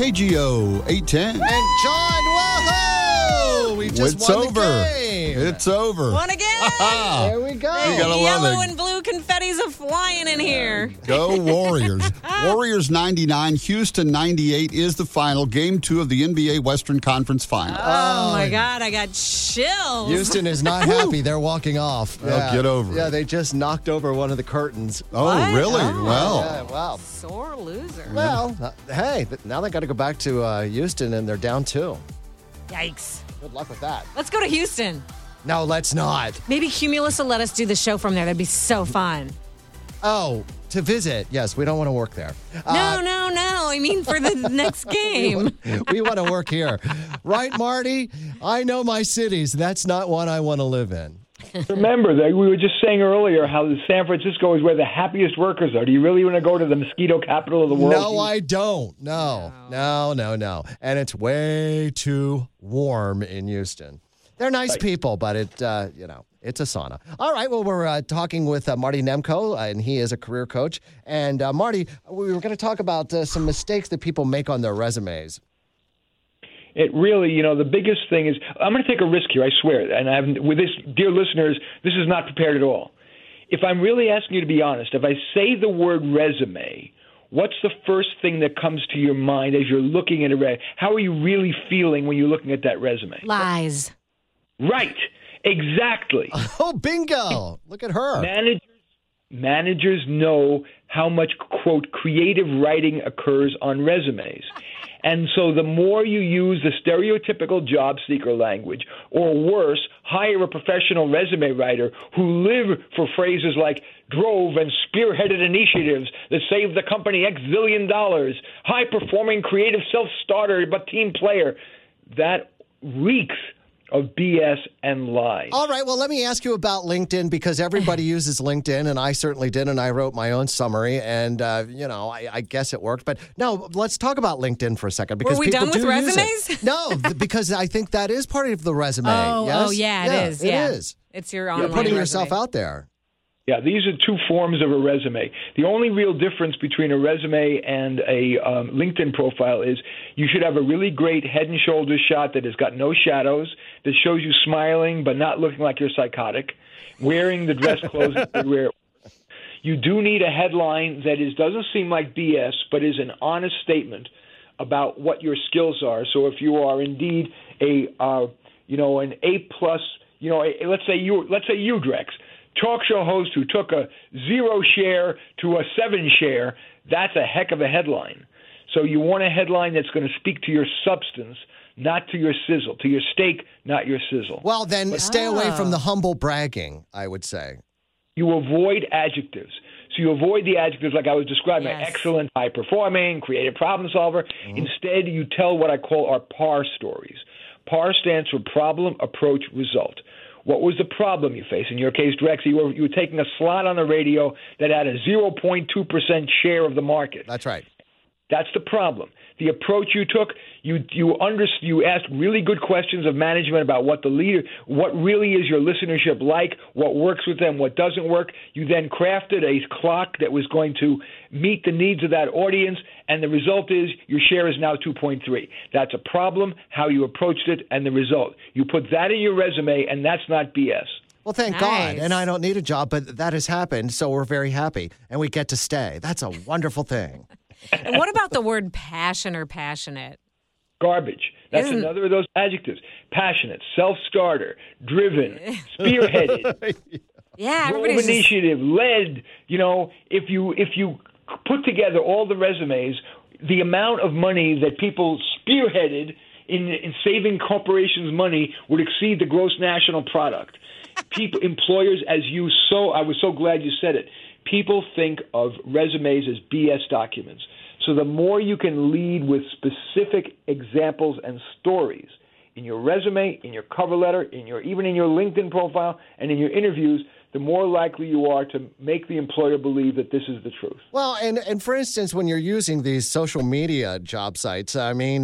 KGO 810. And John, whoa! We just won the game. It's over. Won again. There we go. You gotta love Yellow it. and blue confettis are flying in here. Go Warriors. Warriors 99, Houston 98 is the final. Game 2 of the NBA Western Conference Final. Oh, my God. I got chills. Houston is not happy. They're walking off. Well, get over it. Yeah, they just knocked over one of the curtains. Oh, what? Really? Oh. Well. Yeah, wow. Sore loser. Well, hey, now they got to go back to Houston, and they're down 2. Yikes. Good luck with that. Let's go to Houston. No, let's not. Maybe Cumulus will let us do the show from there. That'd be so fun. Oh, to visit. Yes, we don't want to work there. No. I mean, for the next game. We want to work here. Right, Marty? I know my cities. That's not one I want to live in. Remember, that we were just saying earlier how San Francisco is where the happiest workers are. Do you really want to go to the mosquito capital of the world? No, I don't. No. And it's way too warm in Houston. They're nice people, but it's a sauna. All right, well, we're talking with Marty Nemko, and he is a career coach. And Marty, we were going to talk about some mistakes that people make on their resumes. It really, the biggest thing is, I'm going to take a risk here, I swear. And with this, dear listeners, this is not prepared at all. If I'm really asking you to be honest, if I say the word resume, what's the first thing that comes to your mind as you're looking at a resume? How are you really feeling when you're looking at that resume? Lies. Right. Exactly. Oh, bingo. Look at her. Managers know how much, quote, creative writing occurs on resumes. And so the more you use the stereotypical job seeker language, or worse, hire a professional resume writer who live for phrases like drove and spearheaded initiatives that saved the company X zillion dollars, high-performing creative self-starter but team player, that reeks of BS and lies. All right, well, let me ask you about LinkedIn, because everybody uses LinkedIn, and I certainly did, and I wrote my own summary, and, I guess it worked. But no, let's talk about LinkedIn for a second. Because Were we people done with do use resumes? it. No, because I think that is part of the resume. Oh, yes? it is. It is. It's your You're online putting resume. yourself out there. Yeah, these are two forms of a resume. The only real difference between a resume and a LinkedIn profile is you should have a really great head and shoulders shot that has got no shadows, that shows you smiling but not looking like you're psychotic, wearing the dress clothes that you wear. You do need a headline that doesn't seem like BS, but is an honest statement about what your skills are. So if you are indeed an A+, let's say you, Drex, talk show host who took a 0 share to a 7 share, that's a heck of a headline. So you want a headline that's going to speak to your substance, not to your sizzle, to your steak, not your sizzle. Well, then stay away from the humble bragging, I would say. You avoid adjectives. So you avoid the adjectives like I was describing, like excellent, high-performing, creative problem solver. Mm-hmm. Instead, you tell what I call our PAR stories. PAR stands for problem, approach, result. What was the problem you faced? In your case, Drex, you were taking a slot on the radio that had a 0.2% share of the market. That's right. That's the problem. The approach you took, you asked really good questions of management about what really is your listenership like, what works with them, what doesn't work. You then crafted a clock that was going to meet the needs of that audience, and the result is your share is now 2.3. That's a problem, how you approached it, and the result. You put that in your resume, and that's not BS. Well, thank God. And I don't need a job, but that has happened, so we're very happy, and we get to stay. That's a wonderful thing. And what about the word passion or passionate? Garbage. That's another of those adjectives. Passionate, self-starter, driven, spearheaded. Yeah, everybody's initiative, led. If you put together all the resumes, the amount of money that people spearheaded in saving corporations money would exceed the gross national product. Employers, I was so glad you said it. People think of resumes as BS documents. So the more you can lead with specific examples and stories in your resume, in your cover letter, even in your LinkedIn profile, and in your interviews, the more likely you are to make the employer believe that this is the truth. Well, and for instance, when you're using these social media job sites,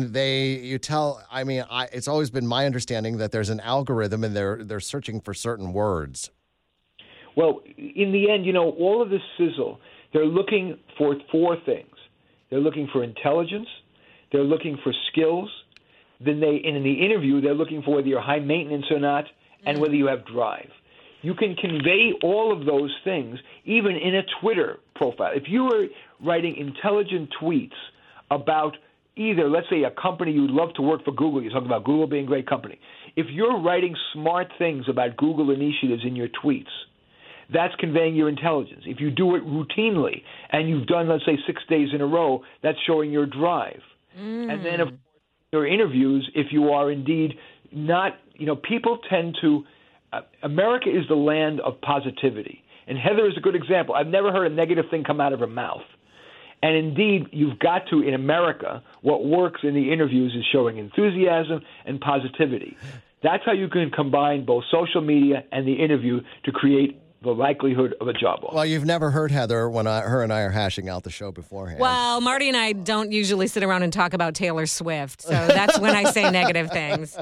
it's always been my understanding that there's an algorithm and they're searching for certain words. Well, in the end, all of this sizzle, they're looking for 4 things. They're looking for intelligence. They're looking for skills. Then in the interview, they're looking for whether you're high maintenance or not, and whether you have drive. You can convey all of those things even in a Twitter profile. If you were writing intelligent tweets about either, let's say, a company you'd love to work for, Google. You're talking about Google being a great company. If you're writing smart things about Google initiatives in your tweets, that's conveying your intelligence. If you do it routinely and you've done, let's say, 6 days in a row, that's showing your drive. And then, of course, your interviews, if you are indeed not, people tend to, America is the land of positivity. And Heather is a good example. I've never heard a negative thing come out of her mouth. And indeed, you've got to, in America, what works in the interviews is showing enthusiasm and positivity. That's how you can combine both social media and the interview to create the likelihood of a job offer. Well, you've never heard Heather when her and I are hashing out the show beforehand. Well, Marty and I don't usually sit around and talk about Taylor Swift, so that's when I say negative things.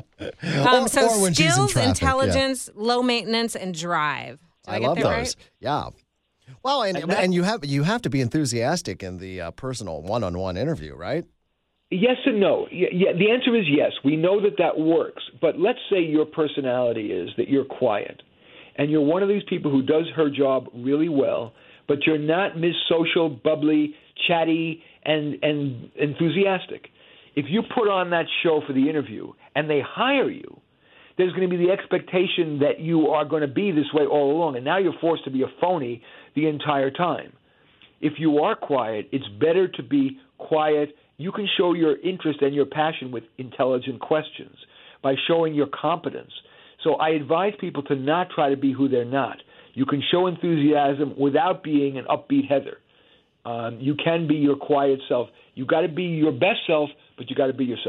So when she's in skills, traffic, intelligence, low maintenance, and drive. Did I get love that those. right? Yeah. Well, and you have to be enthusiastic in the personal one-on-one interview, right? Yes and no. Yeah, the answer is yes. We know that works. But let's say your personality is that you're quiet. And you're one of these people who does her job really well, but you're not Miss Social, bubbly, chatty, and enthusiastic. If you put on that show for the interview and they hire you, there's going to be the expectation that you are going to be this way all along. And now you're forced to be a phony the entire time. If you are quiet, it's better to be quiet. You can show your interest and your passion with intelligent questions by showing your competence. So I advise people to not try to be who they're not. You can show enthusiasm without being an upbeat Heather. You can be your quiet self. You got to be your best self, but you got to be yourself.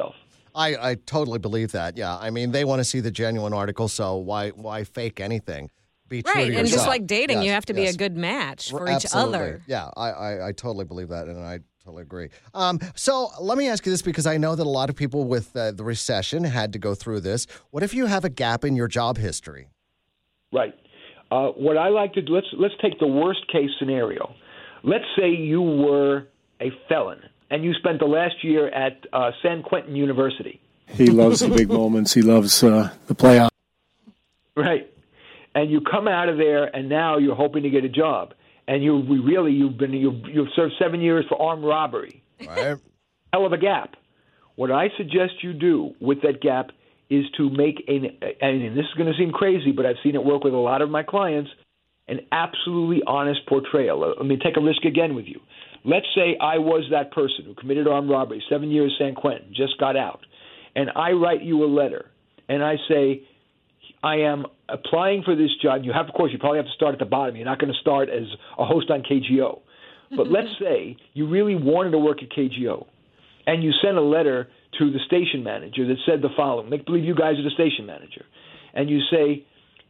I totally believe that. Yeah, I mean, they want to see the genuine article, so why fake anything? Be true to Right, and yourself. just like dating, Yes, you have to be yes. a good match for Absolutely. each other. Yeah, I totally believe that, and I totally agree. So let me ask you this, because I know that a lot of people with the recession had to go through this. What if you have a gap in your job history? Right. What I like to do, let's take the worst case scenario. Let's say you were a felon and you spent the last year at San Quentin University. He loves the big moments. He loves the playoff. Right. And you come out of there, and now you're hoping to get a job, and you've served 7 years for armed robbery. Right. Hell of a gap. What I suggest you do with that gap is to make and this is going to seem crazy, but I've seen it work with a lot of my clients, an absolutely honest portrayal. Let me take a risk again with you. Let's say I was that person who committed armed robbery, 7 years San Quentin, just got out, and I write you a letter, and I say, I am applying for this job. You probably have to start at the bottom. You're not going to start as a host on KGO. But let's say you really wanted to work at KGO, and you sent a letter to the station manager that said the following. Make believe you guys are the station manager. And you say,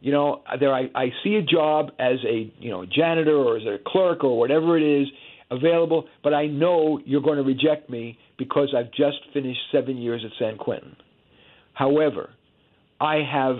I see a job as a janitor or as a clerk or whatever it is available, but I know you're going to reject me because I've just finished 7 years at San Quentin. However, I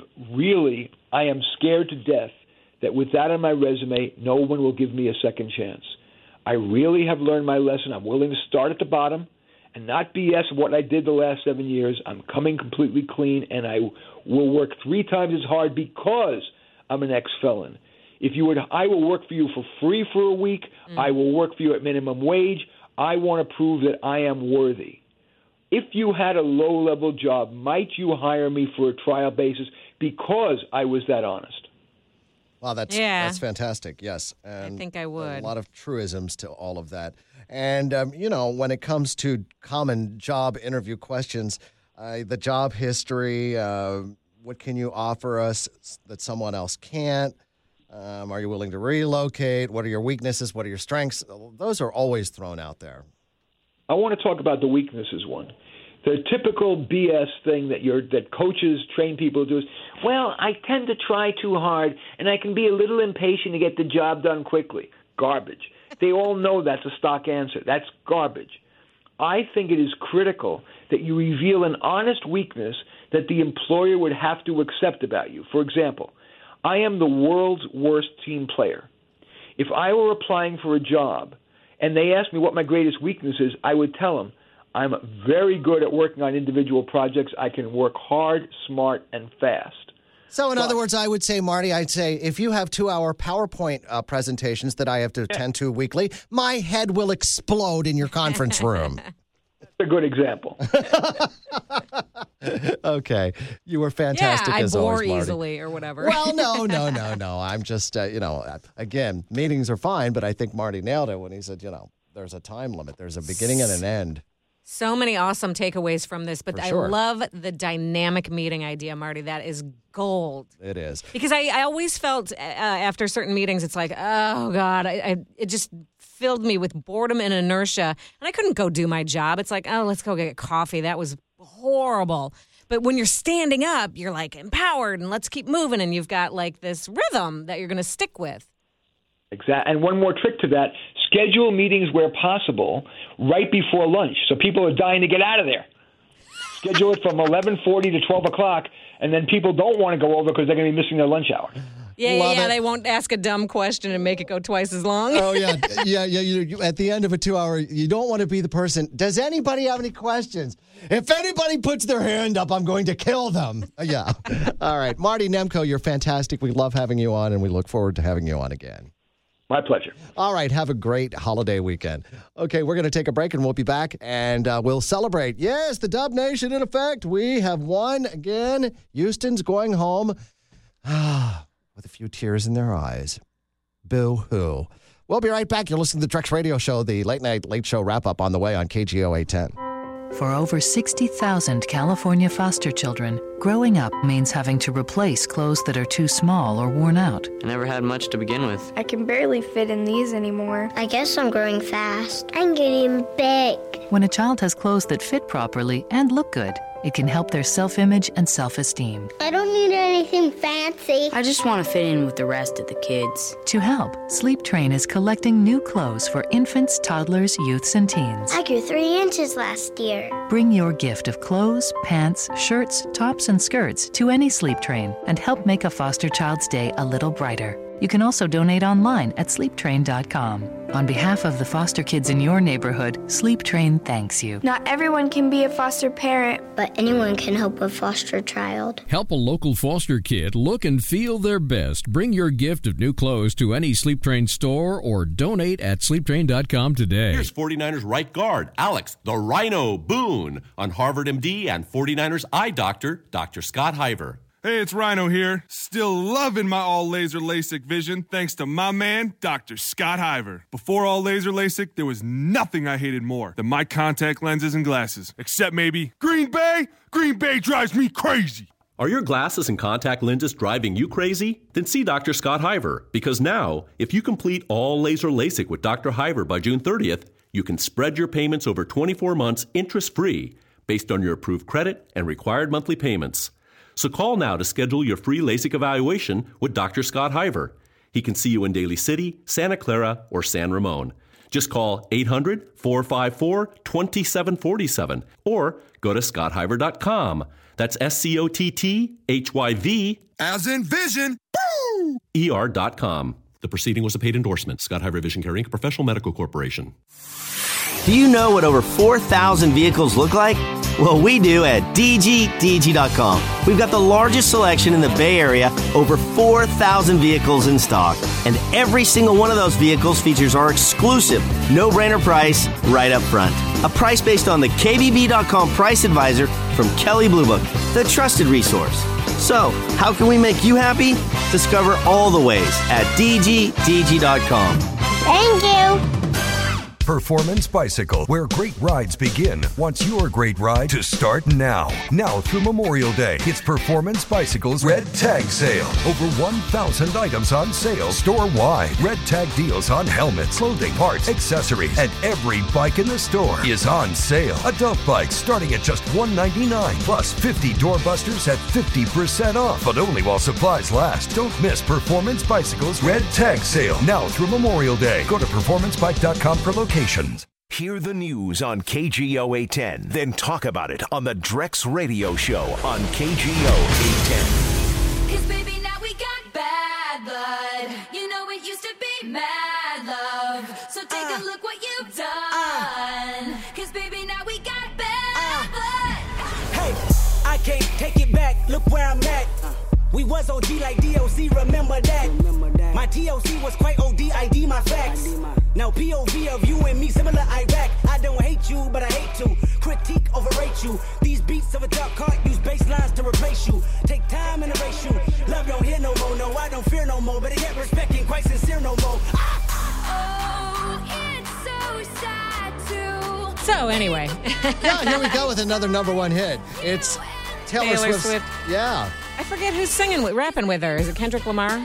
am scared to death that with that on my resume, no one will give me a second chance. I really have learned my lesson. I'm willing to start at the bottom and not BS what I did the last 7 years. I'm coming completely clean, and I will work 3 times as hard because I'm an ex-felon. I will work for you for free for a week. I will work for you at minimum wage. I want to prove that I am worthy. If you had a low-level job, might you hire me for a trial basis because I was that honest? Wow, that's fantastic. Yes, and I think I would. A lot of truisms to all of that. And when it comes to common job interview questions, the job history, what can you offer us that someone else can't? Are you willing to relocate? What are your weaknesses? What are your strengths? Those are always thrown out there. I want to talk about the weaknesses one. The typical BS thing that coaches train people to do is, well, I tend to try too hard, and I can be a little impatient to get the job done quickly. Garbage. They all know that's a stock answer. That's garbage. I think it is critical that you reveal an honest weakness that the employer would have to accept about you. For example, I am the world's worst team player. If I were applying for a job and they asked me what my greatest weakness is, I would tell them, I'm very good at working on individual projects. I can work hard, smart, and fast. So in other words, I would say, Marty, if you have 2-hour PowerPoint presentations that I have to attend to weekly, my head will explode in your conference room. That's a good example. Okay. You were fantastic as always, Marty. I bore easily or whatever. Well, no. I'm just, again, meetings are fine, but I think Marty nailed it when he said, there's a time limit. There's a beginning and an end. So many awesome takeaways from this, but For sure. I love the dynamic meeting idea, Marty. That is gold. It is. Because I always felt after certain meetings, it's like, oh, God, it just filled me with boredom and inertia, and I couldn't go do my job. It's like, oh, let's go get coffee. That was horrible. But when you're standing up, you're like empowered, and let's keep moving, and you've got like this rhythm that you're going to stick with. Exactly. And one more trick to that, schedule meetings where possible right before lunch so people are dying to get out of there. Schedule it from 11:40 to 12 o'clock, and then people don't want to go over because they're going to be missing their lunch hour. Yeah. They won't ask a dumb question and make it go twice as long. Oh, yeah. You, at the end of a 2-hour, you don't want to be the person. Does anybody have any questions? If anybody puts their hand up, I'm going to kill them. Yeah. All right. Marty Nemko, you're fantastic. We love having you on, and we look forward to having you on again. My pleasure. All right. Have a great holiday weekend. Okay, we're going to take a break, and we'll be back, and we'll celebrate. Yes, the Dub Nation in effect. We have won again. Houston's going home with a few tears in their eyes. Boo-hoo. We'll be right back. You're listening to the Drex Radio Show, the Late Night Late Show wrap-up on the way on KGO 810. For over 60,000 California foster children, Growing up means having to replace clothes that are too small or worn out. I never had much to begin with. I can barely fit in these anymore. I guess I'm growing fast. I'm getting big. When a child has clothes that fit properly and look good, it can help their self-image and self-esteem. I don't need anything fancy. I just want to fit in with the rest of the kids. To help, Sleep Train is collecting new clothes for infants, toddlers, youths, and teens. I grew 3 inches last year. Bring your gift of clothes, pants, shirts, tops, and skirts to any Sleep Train and help make a foster child's day a little brighter. You can also donate online at sleeptrain.com. On behalf of the foster kids in your neighborhood, Sleep Train thanks you. Not everyone can be a foster parent, but anyone can help a foster child. Help a local foster kid look and feel their best. Bring your gift of new clothes to any Sleep Train store or donate at sleeptrain.com today. Here's 49ers right guard Alex the Rhino Boone on Harvard MD and 49ers eye doctor, Dr. Scott Hiver. Hey, it's Rhino here. Still loving my all-laser LASIK vision thanks to my man, Dr. Scott Hiver. Before all-laser LASIK, there was nothing I hated more than my contact lenses and glasses. Except maybe Green Bay? Green Bay drives me crazy. Are your glasses and contact lenses driving you crazy? Then see Dr. Scott Hiver, because now, if you complete all-laser LASIK with Dr. Hiver by June 30th, you can spread your payments over 24 months interest-free based on your approved credit and required monthly payments. So call now to schedule your free LASIK evaluation with Dr. Scott Hiver. He can see you in Daly City, Santa Clara, or San Ramon. Just call 800-454-2747 or go to scotthiver.com. That's SCOTTHYV. As in vision. Woo! ER.com. The proceeding was a paid endorsement. Scott Hiver Vision Care Inc., a professional medical corporation. Do you know what over 4,000 vehicles look like? Well, we do at DG.com. We've got the largest selection in the Bay Area, over 4,000 vehicles in stock. And every single one of those vehicles features our exclusive no-brainer price right up front. A price based on the KBB.com price advisor from Kelly Blue Book, the trusted resource. So, how can we make you happy? Discover all the ways at DG.com. Thank you. Performance Bicycle, where great rides begin, wants your great ride to start now. Now through Memorial Day, it's Performance Bicycle's Red Tag Sale. Over 1,000 items on sale store-wide. Red Tag deals on helmets, clothing, parts, accessories, and every bike in the store is on sale. Adult bikes starting at just $199, plus 50 doorbusters at 50% off, but only while supplies last. Don't miss Performance Bicycle's Red Tag Sale, now through Memorial Day. Go to performancebike.com for locations. Hear the news on KGO 810, then talk about it on the Drex Radio Show on KGO 810. 'Cause baby, now we got bad blood. You know it used to be mad love. So take a look what you've done. 'Cause baby, now we got bad blood. Hey, I can't take it back. Look where I'm at. We was OG like DOC, remember that. My TOC was quite OD, ID my facts. Now POV of you and me, similar Iraq. I don't hate you, but I hate to critique, overrate you. These beats of a dark heart use bass lines to replace you. Take time and erase you. Love don't hear no more, no, I don't fear no more. But I get respect ain't quite sincere no more. Oh, it's so sad too. So anyway. Yeah, here we go with another number one hit. It's Taylor Swift. Yeah. I forget who's singing, rapping with her. Is it Kendrick Lamar?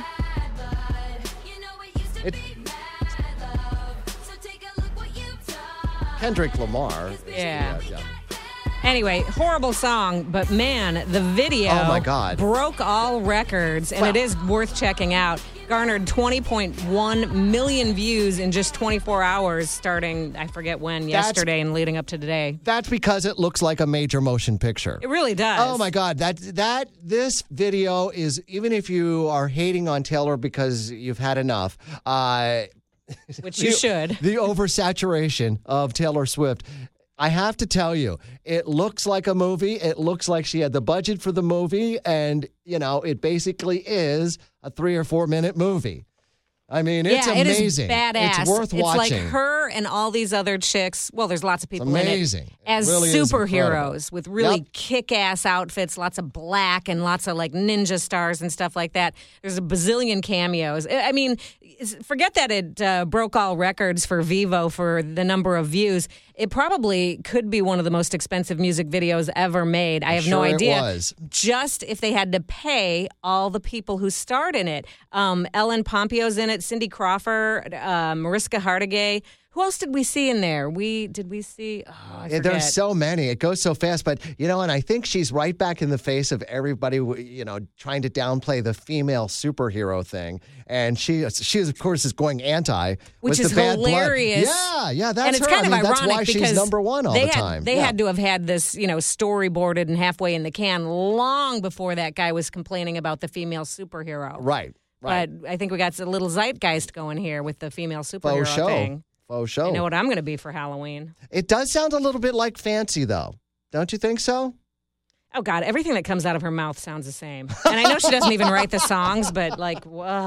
Kendrick Lamar. Yeah. Anyway, horrible song, but man, the video oh my God. broke all records, and it is worth checking out. Garnered 20.1 million views in just 24 hours, starting, I forget when, yesterday and leading up to today. That's because it looks like a major motion picture. It really does. Oh my God. This video is, even if you are hating on Taylor because you've had enough, which you should. The oversaturation of Taylor Swift. I have to tell you, it looks like a movie. It looks like she had the budget for the movie. And, you know, it basically is a 3 or 4 minute movie. I mean, it's amazing. It is badass. It's worth watching. It's like her and all these other chicks. Well, there's lots of people amazing. in it as really superheroes with really kick-ass outfits, lots of black and lots of like ninja stars and stuff like that. There's a bazillion cameos. I mean, forget that it broke all records for Vivo for the number of views. It probably could be one of the most expensive music videos ever made. I have no idea. It was. Just if they had to pay all the people who starred in it. Ellen Pompio's in it, Cindy Crawford, Mariska Hargitay. Who else did we see in there? Did we see? Oh, I forget. There's so many. It goes so fast. But, and I think she's right back in the face of everybody, trying to downplay the female superhero thing. And she of course, is going anti. Which is the bad hilarious. Blood. Yeah, that's and it's her. kind of ironic that's why she's number one all the time. They had to have had this, storyboarded and halfway in the can long before that guy was complaining about the female superhero. Right. But I think we got a little zeitgeist going here with the female superhero thing. Faux show. I know what I'm going to be for Halloween. It does sound a little bit like Fancy, though. Don't you think so? Oh, God. Everything that comes out of her mouth sounds the same. And I know she doesn't even write the songs, but like,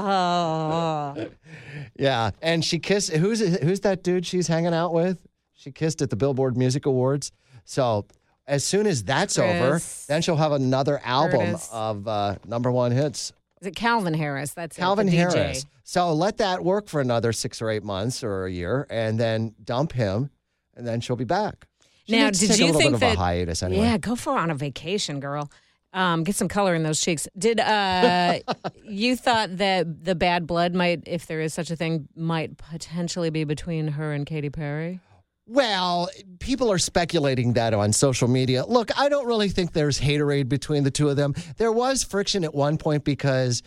whoa. Yeah. And she kissed. Who's that dude she's hanging out with? She kissed at the Billboard Music Awards. So as soon as that's over, then she'll have another album of number one hits. Is it Calvin Harris? That's Calvin the DJ. Harris. So let that work for another 6 or 8 months or a year, and then dump him, and then she'll be back. Now, did you think bit of a hiatus anyway? Yeah, go for on a vacation, girl. Get some color in those cheeks. Did you thought that the bad blood might, if there is such a thing, might potentially be between her and Katy Perry? Well, people are speculating that on social media. Look, I don't really think there's haterade between the two of them. There was friction at one point because,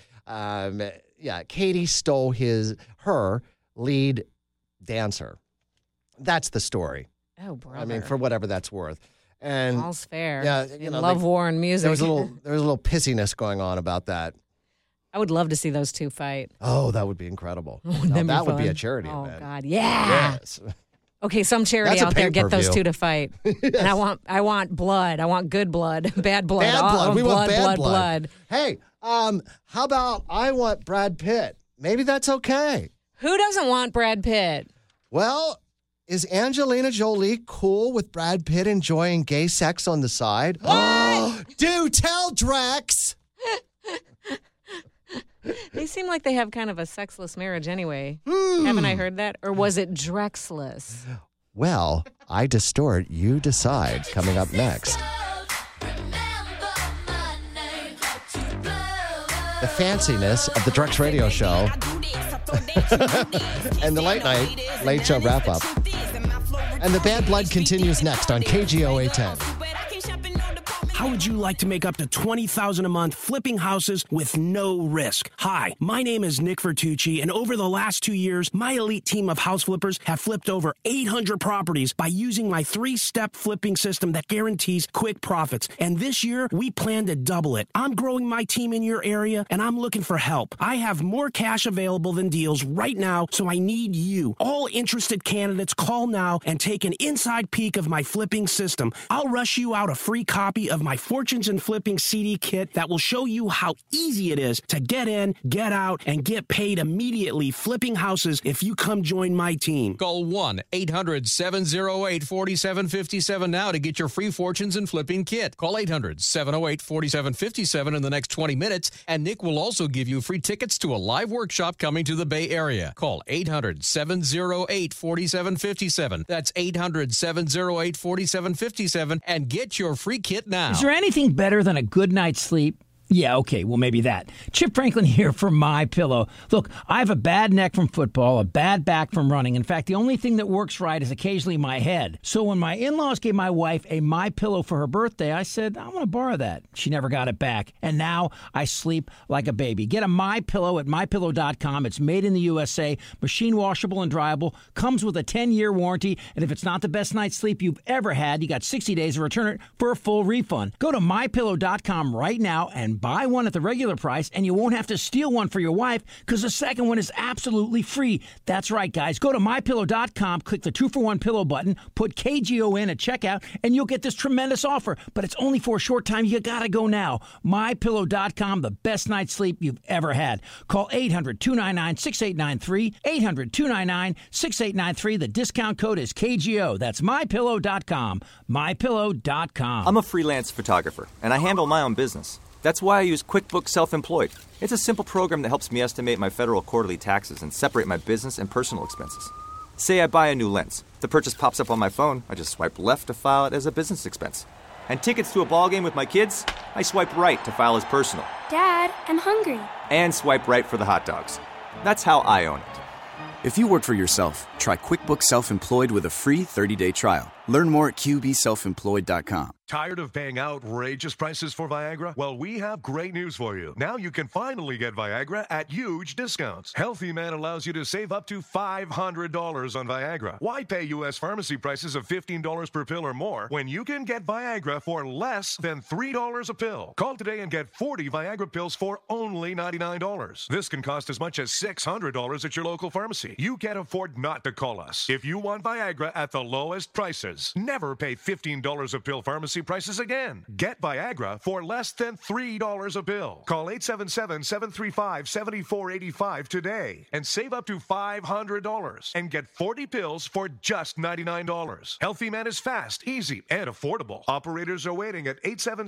Katy stole her lead dancer. That's the story. Oh, brother. I mean, for whatever that's worth. And all's fair. Yeah, love war and music. There was a little pissiness going on about that. I would love to see those two fight. Oh, that would be incredible. That would be a charity event. Oh, God, yeah. Yes. Okay, some charity out there, get those two to fight. Yes. And I want blood. I want good blood, bad blood. Bad blood. We want bad blood. Hey, how about I want Brad Pitt? Maybe that's okay. Who doesn't want Brad Pitt? Well, is Angelina Jolie cool with Brad Pitt enjoying gay sex on the side? What? Do tell, Drex. They seem like they have kind of a sexless marriage anyway. Haven't I heard that? Or was it Drexless? Well, I distort, you decide. Coming up next. The fanciness of the Drex Radio Show and the late show wrap-up. And the bad blood continues next on KGO 810. How would you like to make up to $20,000 a month flipping houses with no risk? Hi, my name is Nick Vertucci, and over the last 2 years, my elite team of house flippers have flipped over 800 properties by using my 3-step flipping system that guarantees quick profits. And this year, we plan to double it. I'm growing my team in your area, and I'm looking for help. I have more cash available than deals right now, so I need you. All interested candidates, call now and take an inside peek of my flipping system. I'll rush you out a free copy of my Fortunes and Flipping CD kit that will show you how easy it is to get in, get out, and get paid immediately flipping houses if you come join my team. Call 1-800-708-4757 now to get your free Fortunes and Flipping kit. Call 800-708-4757 in the next 20 minutes, and Nick will also give you free tickets to a live workshop coming to the Bay Area. Call 800-708-4757. That's 800-708-4757 and get your free kit now. Is there anything better than a good night's sleep? Yeah, okay, well, maybe that. Chip Franklin here for MyPillow. Look, I have a bad neck from football, a bad back from running. In fact, the only thing that works right is occasionally my head. So when my in-laws gave my wife a MyPillow for her birthday, I said, I want to borrow that. She never got it back. And now I sleep like a baby. Get a MyPillow at MyPillow.com. It's made in the USA, machine washable and dryable, comes with a 10-year warranty, and if it's not the best night's sleep you've ever had, you got 60 days to return it for a full refund. Go to MyPillow.com right now and buy one at the regular price, and you won't have to steal one for your wife because the second one is absolutely free. That's right, guys. Go to MyPillow.com, click the 2-for-1 pillow button, put KGO in at checkout, and you'll get this tremendous offer. But it's only for a short time. You got to go now. MyPillow.com, the best night's sleep you've ever had. Call 800-299-6893, 800-299-6893. The discount code is KGO. That's MyPillow.com, MyPillow.com. I'm a freelance photographer, and I handle my own business. That's why I use QuickBooks Self-Employed. It's a simple program that helps me estimate my federal quarterly taxes and separate my business and personal expenses. Say I buy a new lens. The purchase pops up on my phone. I just swipe left to file it as a business expense. And tickets to a ball game with my kids, I swipe right to file as personal. Dad, I'm hungry. And swipe right for the hot dogs. That's how I own it. If you work for yourself, try QuickBooks Self-Employed with a free 30-day trial. Learn more at QBSelfemployed.com. Tired of paying outrageous prices for Viagra? Well, we have great news for you. Now you can finally get Viagra at huge discounts. Healthy Man allows you to save up to $500 on Viagra. Why pay U.S. pharmacy prices of $15 per pill or more when you can get Viagra for less than $3 a pill? Call today and get 40 Viagra pills for only $99. This can cost as much as $600 at your local pharmacy. You can't afford not to call us. If you want Viagra at the lowest prices, never pay $15 a pill pharmacy prices again. Get Viagra for less than $3 a pill. Call 877-735-7485 today and save up to $500 and get 40 pills for just $99. Healthy Man is fast, easy, and affordable. Operators are waiting at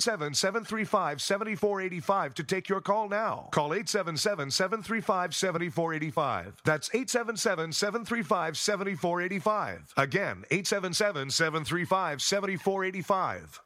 877-735-7485 to take your call now. Call 877-735-7485. That's 877-735-7485. Again, 877-735-7485.